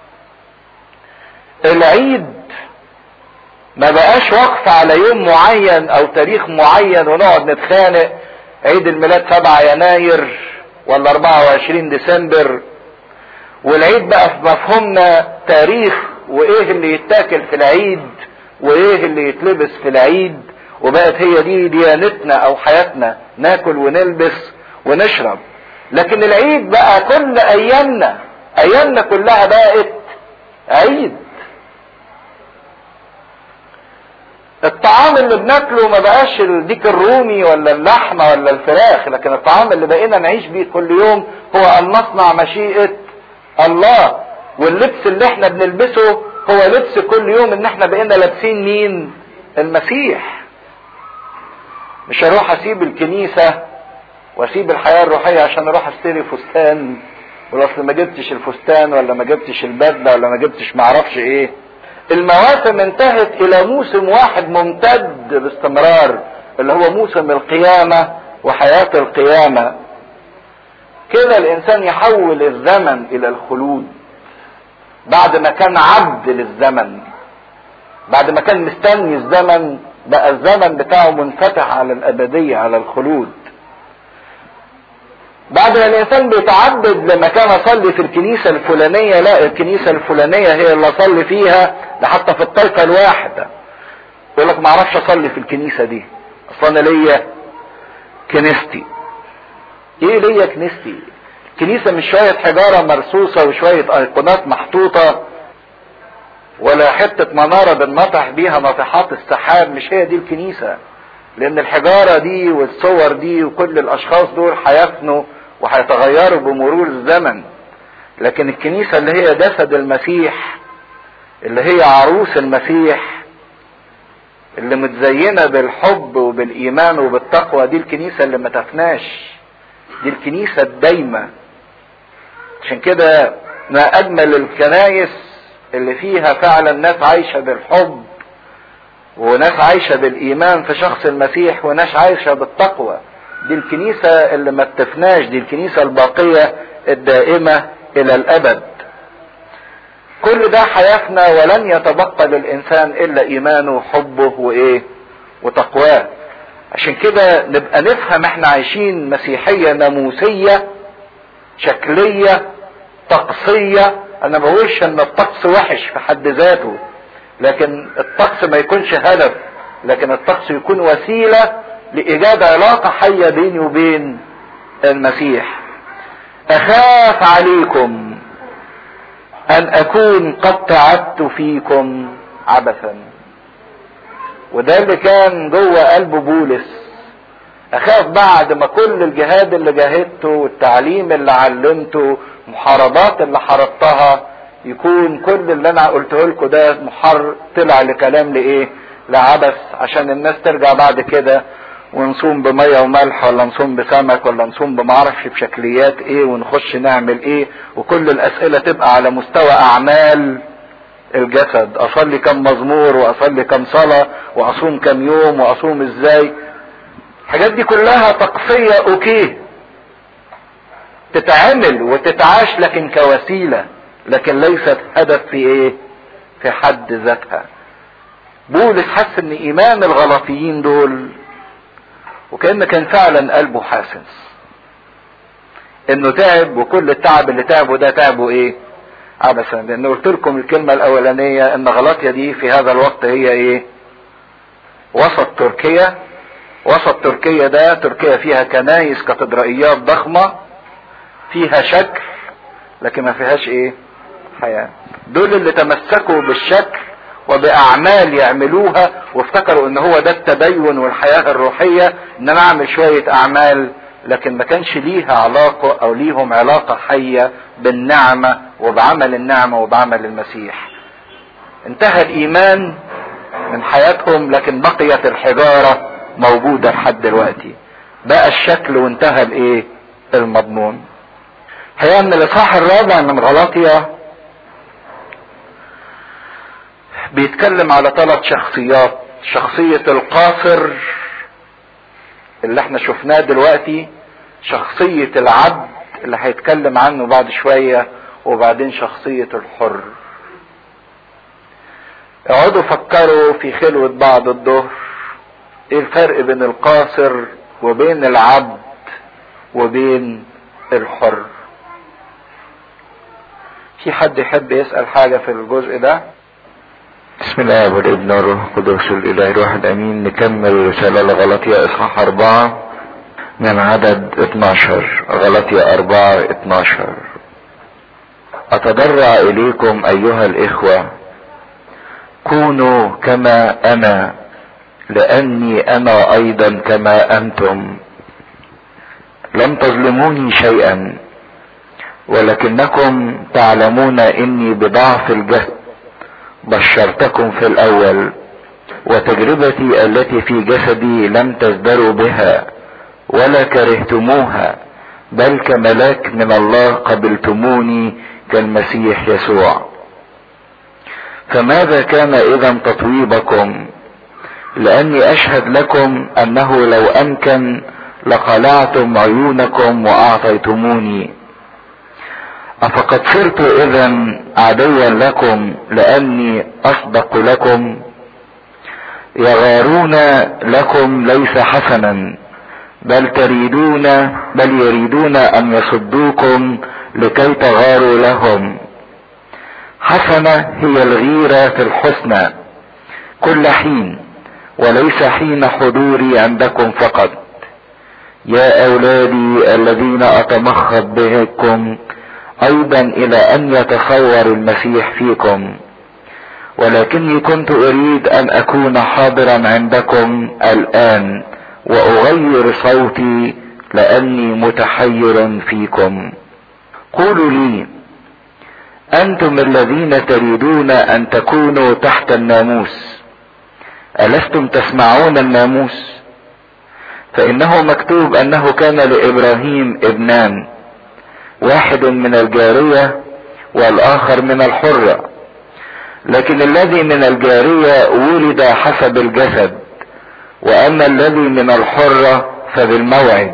العيد ما بقاش وقف على يوم معين او تاريخ معين ونقعد نتخانق عيد الميلاد سبعة يناير ولا اربعة وعشرين ديسمبر. والعيد بقى في مفهومنا تاريخ، وايه اللي يتاكل في العيد وايه اللي يتلبس في العيد، وبقت هي دي ديانتنا او حياتنا، ناكل ونلبس ونشرب. لكن العيد بقى كل ايامنا، ايامنا كلها بقت عيد. الطعام اللي بناكله ما بقاش الديك الرومي ولا اللحمة ولا الفراخ، لكن الطعام اللي بقينا نعيش بيه كل يوم هو ان نصنع مشيئة الله. واللبس اللي احنا بنلبسه هو لبس كل يوم، ان احنا بقينا لابسين مين؟ المسيح. مش هروح اسيب الكنيسة واسيب الحياة الروحية عشان اروح اشتري فستان، ولا اصل ما جبتش الفستان ولا ما جبتش البدلة ولا ما جبتش معرفش ايه. المواسم انتهت الى موسم واحد ممتد باستمرار، اللي هو موسم القيامة وحياة القيامة. كده الانسان يحول الزمن الى الخلود، بعد ما كان عبد للزمن، بعد ما كان مستني الزمن، بقى الزمن بتاعه منفتح على الابدية، على الخلود. بعد ما الانسان بيتعبد لما كان اصلي في الكنيسة الفلانية، لا الكنيسة الفلانية هي اللي اصلي فيها، ده حتى في الطائفة الواحدة يقول لك ما اعرفش اصلي في الكنيسة دي، اصلا انا ليا كنيستي. ايه ليا كنيستي؟ الكنيسة مش شوية حجارة مرصوصة وشوية ايقونات محطوطة، ولا حتة منارة بنمطح بيها ناطحات السحاب. مش هي دي الكنيسة، لان الحجارة دي والصور دي وكل الاشخاص دول هيفنوا وهيتغيروا بمرور الزمن. لكن الكنيسة اللي هي جسد المسيح، اللي هي عروس المسيح، اللي متزينة بالحب وبالايمان وبالتقوى، دي الكنيسة اللي ما تفناش، دي الكنيسة الدايمة. عشان كده ما اجمل الكنايس اللي فيها فعلا ناس عايشة بالحب، وناس عايشة بالايمان في شخص المسيح، وناس عايشة بالتقوى. دي الكنيسة اللي ما بتفناش، دي الكنيسة الباقية الدائمة الى الابد. كل ده هيفنى ولن يتبقى للانسان الا ايمانه وحبه وايه وتقواه. عشان كده نبقى نفهم احنا عايشين مسيحية ناموسية شكلية طقسية. انا ما بقولش ان الطقس وحش في حد ذاته، لكن الطقس ما يكونش هدف، لكن الطقس يكون وسيلة لإيجاد علاقة حية بيني وبين المسيح. أخاف عليكم أن أكون قد تعبت فيكم عبثا. وده اللي كان جوه قلب بولس. أخاف بعد ما كل الجهاد اللي جاهدته والتعليم اللي علمته، محاربات اللي حاربتها، يكون كل اللي انا قلته لكم ده محر طلع لكلام لايه؟ لعبث، عشان الناس ترجع بعد كده ونصوم بمية وملح ولا نصوم بسمك ولا نصوم بمعرفش بشكليات ايه ونخش نعمل ايه، وكل الاسئلة تبقى على مستوى اعمال الجسد. اصلي كم مزمور واصلي كم صلاة واصوم كم يوم واصوم ازاي. الحاجات دي كلها تقصية اوكي تتعمل وتتعاش لكن كوسيلة، لكن ليست هدف في ايه في حد ذاتها. بولس حس ان ايمان الغلاطيين دول، وكأن كان فعلا قلبه حاسس انه تعب، وكل التعب اللي تعبه ده تعبه ايه عبثا. لان قلت لكم الكلمة الاولانية ان غلاطيا دي في هذا الوقت هي ايه وسط تركيا. وسط تركيا ده تركيا فيها كنايس كاتدرائيات ضخمة فيها شكل لكن ما فيهاش ايه حياة. دول اللي تمسكوا بالشكل وباعمال يعملوها وافتكروا ان هو ده التدين والحياة الروحية، ان انا اعمل شوية اعمال، لكن ما كانش ليها علاقة او ليهم علاقة حية بالنعمة وبعمل النعمة وبعمل المسيح. انتهى الايمان من حياتهم لكن بقيت الحجارة موجودة لحد دلوقتي. بقى الشكل وانتهى الايه المضمون. هي ان الاصحاح الرابع من غلاطيا بيتكلم على ثلاث شخصيات. شخصية القاصر اللي احنا شفناه دلوقتي، شخصية العبد اللي هيتكلم عنه بعد شوية، وبعدين شخصية الحر. اقعدوا فكروا في خلوة بعض الظهر ايه الفرق بين القاصر وبين العبد وبين الحر. في حد يحب يسأل حاجة في الجزء ده؟ بسم الله والابن والروح القدس الاله الواحد امين. نكمل رسالة لغلاطيا اصحاح اربعة من عدد اتناشر. غلاطيا اربعة اتناشر. اتضرع اليكم ايها الاخوة كونوا كما انا لاني انا ايضا كما انتم. لم تظلموني شيئا ولكنكم تعلمون اني بضعف الجسد بشرتكم في الاول، وتجربتي التي في جسدي لم تزدروا بها ولا كرهتموها، بل كملاك من الله قبلتموني كالمسيح يسوع. فماذا كان اذا تطويبكم؟ لاني اشهد لكم انه لو امكن لقلعتم عيونكم واعطيتموني. افقد صرت اذا عدوا لكم لاني اصدق لكم؟ يغارون لكم ليس حسنا، بل تريدون بل يريدون ان يصدوكم لكي تغاروا لهم. حسنة هي الغيرة في الحسنى كل حين، وليس حين حضوري عندكم فقط. يا اولادي الذين اتمخض بكم ايضا الى ان يتصور المسيح فيكم، ولكني كنت اريد ان اكون حاضرا عندكم الان واغير صوتي لاني متحير فيكم. قولوا لي انتم الذين تريدون ان تكونوا تحت الناموس، ألستم تسمعون الناموس؟ فإنه مكتوب أنه كان لإبراهيم ابنان، واحد من الجارية والآخر من الحرة، لكن الذي من الجارية ولد حسب الجسد، وأما الذي من الحرة فبالموعد.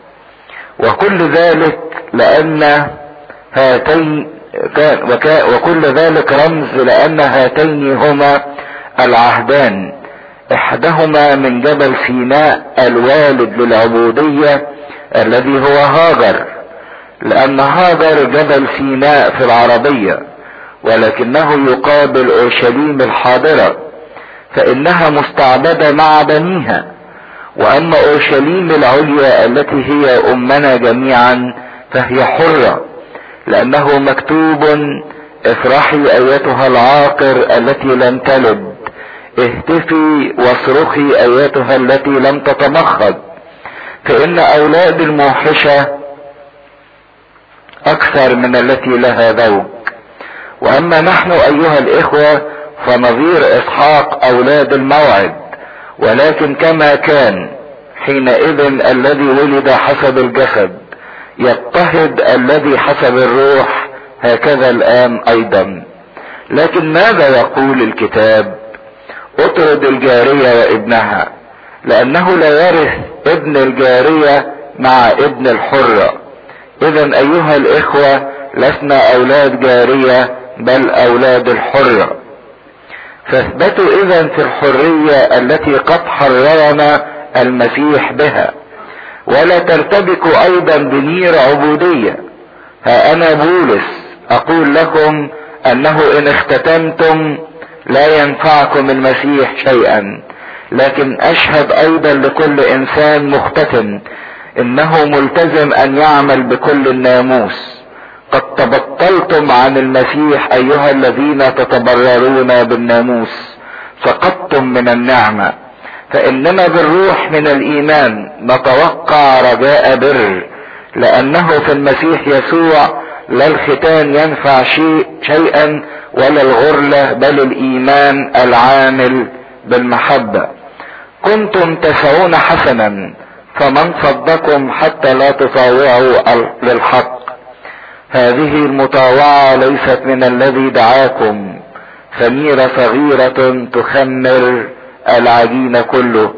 وكل ذلك لأن هاتين وكل ذلك رمز لأن هاتين هما العهدان، احدهما من جبل سيناء الوالد للعبودية الذي هو هاجر، لان هاجر جبل سيناء في العربية، ولكنه يقابل اورشليم الحاضرة فانها مستعبدة مع بنيها. واما اورشليم العليا التي هي امنا جميعا فهي حرة، لانه مكتوب افرحي ايتها العاقر التي لم تلد، اهتفي واصرخي ايتها التي لم تتمخض، فان اولاد الموحشة اكثر من التي لها زوج. واما نحن ايها الاخوة فنظير اسحاق اولاد الموعد، ولكن كما كان حينئذ الذي ولد حسب الجسد يضطهد الذي حسب الروح، هكذا الآن أيضا. لكن ماذا يقول الكتاب؟ اطرد الجارية وابنها، لأنه لا يرث ابن الجارية مع ابن الحرة. إذا أيها الإخوة لسنا أولاد جارية بل أولاد الحرة. فاثبتوا إذا في الحرية التي قد حررنا المسيح بها، ولا ترتبكوا أيضا بنير عبودية. ها أنا بولس أقول لكم أنه إن اختتمتم لا ينفعكم المسيح شيئا، لكن أشهد أيضا لكل إنسان مختتم إنه ملتزم أن يعمل بكل الناموس. قد تبطلتم عن المسيح أيها الذين تتبررون بالناموس، سقطتم من النعمة. فإننا بالروح من الإيمان نتوقع رجاء بر، لأنه في المسيح يسوع لا الختان ينفع شيء شيئا ولا الغرلة، بل الإيمان العامل بالمحبة. كنتم تسعون حسنا، فمن صدكم حتى لا تطاوعوا للحق. هذه المطاوعة ليست من الذي دعاكم، خميرة صغيرة تخمر العجين كله،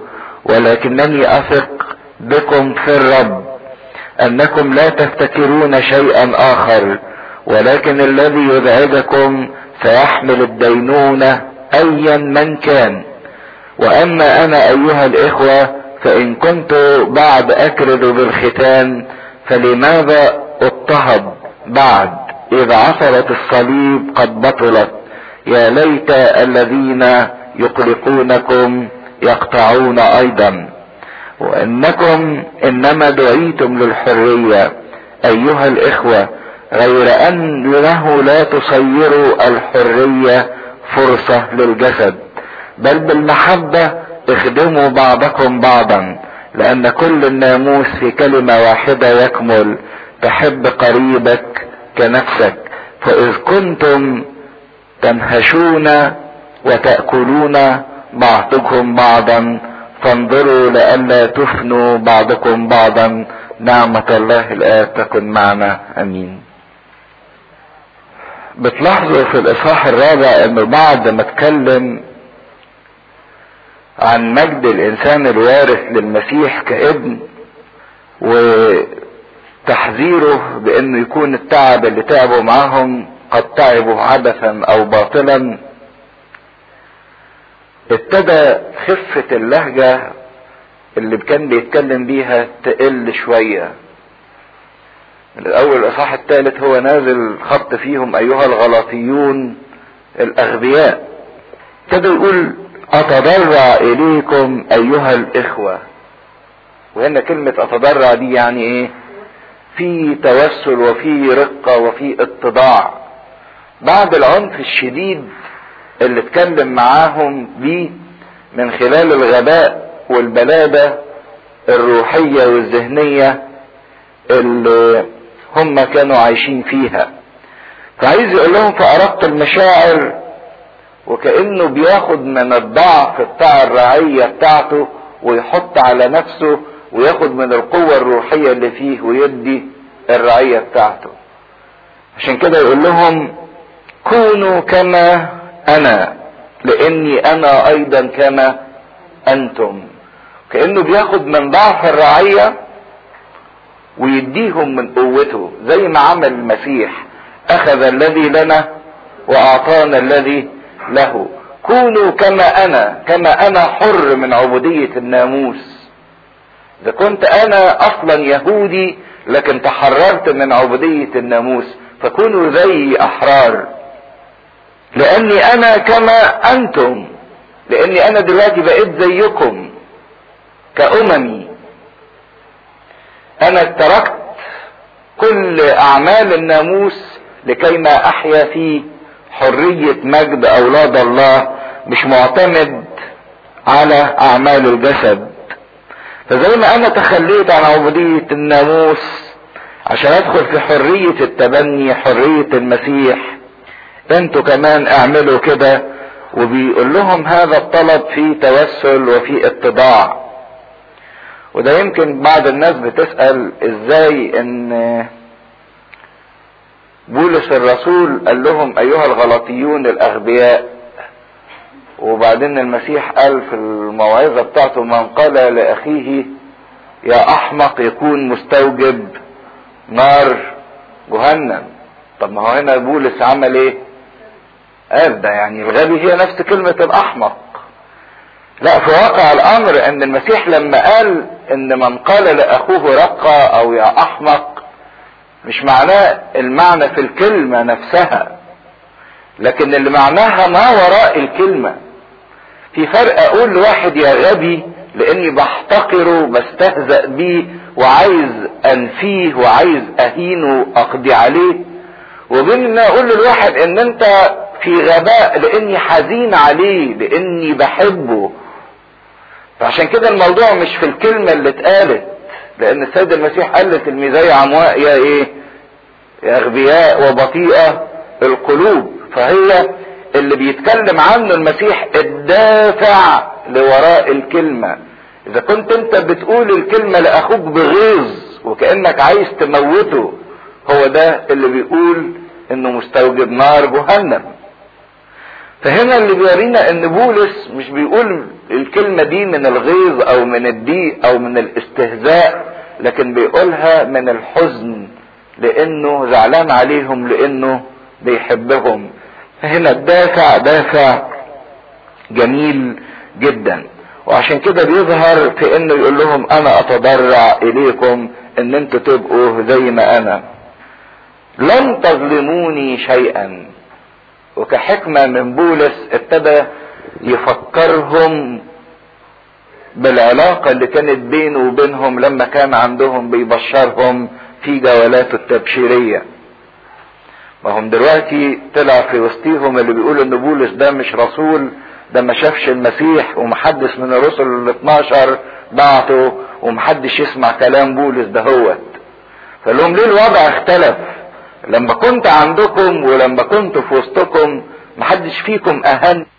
ولكنني أثق بكم في الرب أنكم لا تفتكرون شيئا آخر، ولكن الذي يزعجكم سيحمل الدينونة أيا من كان. وأما أنا أيها الإخوة فإن كنت بعد أكرد بالختان فلماذا اضطهد بعد، إذ عثرت الصليب قد بطلت. يا ليت الذين يقلقونكم يقطعون أيضا. وإنكم إنما دعيتم للحرية أيها الإخوة، غير أنه لا تصيروا الحرية فرصة للجسد، بل بالمحبة اخدموا بعضكم بعضا، لأن كل الناموس في كلمة واحدة يكمل: تحب قريبك كنفسك. فإذ كنتم تنهشون وتأكلون بعضكم بعضا فانظروا لئلا تفنوا بعضكم بعضا. نعمة الله الآب تكن معنا، امين. بتلاحظوا في الاصحاح الرابع انه بعد ما اتكلم عن مجد الانسان الوارث للمسيح كابن وتحذيره بانه يكون التعب اللي تعبوا معاهم قد تعبوا عبثا او باطلا، ابتدى خفة اللهجة اللي كان بيتكلم بيها تقل شوية. من الاول الاصحاح الثالث هو نازل خط فيهم: ايها الغلاطيون الاغبياء. ابتدى يقول: اتضرع اليكم ايها الاخوة. وهنا كلمة اتضرع دي يعني ايه؟ في توسل وفي رقة وفي اتضاع بعد العنف الشديد اللي اتكلم معاهم بيه من خلال الغباء والبلادة الروحية والذهنية اللي هم كانوا عايشين فيها. فعايز يقول لهم: فأردت المشاعر، وكأنه بياخد من الضعف بتاع الرعية بتاعته ويحط على نفسه، وياخد من القوة الروحية اللي فيه ويدي الرعية بتاعته. عشان كده يقول لهم: كونوا كما انا لاني انا ايضا كما انتم. كأنه بياخد من ضعف الرعية ويديهم من قوته، زي ما عمل المسيح، اخذ الذي لنا واعطانا الذي له. كونوا كما انا، كما انا حر من عبودية الناموس. اذا كنت انا اصلا يهودي لكن تحررت من عبودية الناموس، فكونوا زي احرار. لاني انا كما انتم، لاني انا دلوقتي بقيت زيكم كأممي. انا تركت كل اعمال الناموس لكي ما احيا في حرية مجد اولاد الله، مش معتمد على اعمال الجسد. فزي ما انا تخليت عن عبودية الناموس عشان ادخل في حرية التبني، حرية المسيح، انتوا كمان اعملوا كده. وبيقول لهم هذا الطلب فيه توسل وفيه اتضاع. وده يمكن بعض الناس بتسأل ازاي ان بولس الرسول قال لهم ايها الغلطيون الاغبياء، وبعدين المسيح قال في الموعظة بتاعته من قال لاخيه يا احمق يكون مستوجب نار جهنم. طب ما هو هنا بولس عمل ايه؟ قال ده يعني الغبي هي نفس كلمة الاحمق. لا، في واقع الامر ان المسيح لما قال ان من قال لاخوه رقى او يا احمق، مش معناه المعنى في الكلمة نفسها، لكن اللي معناها ما وراء الكلمة. في فرق اقول لواحد يا غبي لاني بحتقره بستهزأ بيه وعايز انفيه وعايز اهينه اقضي عليه، وبين ان اقول للواحد ان انت في غباء لاني حزين عليه لاني بحبه. فعشان كده الموضوع مش في الكلمة اللي اتقالت، لان السيد المسيح قال لتلميذي عمواء يا ايه؟ يا اغبياء وبطيئة القلوب. فهي اللي بيتكلم عنه المسيح الدافع لوراء الكلمة. اذا كنت انت بتقول الكلمة لاخوك بغيظ وكأنك عايز تموته، هو ده اللي بيقول انه مستوجب نار جهنم. فهنا اللي بيورينا ان بولس مش بيقول الكلمة دي من الغيظ او من الضيق او من الاستهزاء، لكن بيقولها من الحزن لانه زعلان عليهم لانه بيحبهم. فهنا الدافع دافع جميل جدا، وعشان كده بيظهر في انه يقول لهم انا اتضرع اليكم ان انتوا تبقوا زي ما انا، لن تظلموني شيئا. وكحكمة من بولس ابتدى يفكرهم بالعلاقة اللي كانت بينه وبينهم لما كان عندهم بيبشرهم في جولاته التبشيرية. ما هم دلوقتي طلع في وسطيهم اللي بيقول ان بولس ده مش رسول، ده ما شافش المسيح ومحدش من الرسل ال اتناشر بعته ومحدش يسمع كلام بولس ده. هوت فقال لهم ليه الوضع اختلف؟ لما كنت عندكم ولما كنت في وسطكم محدش فيكم اهان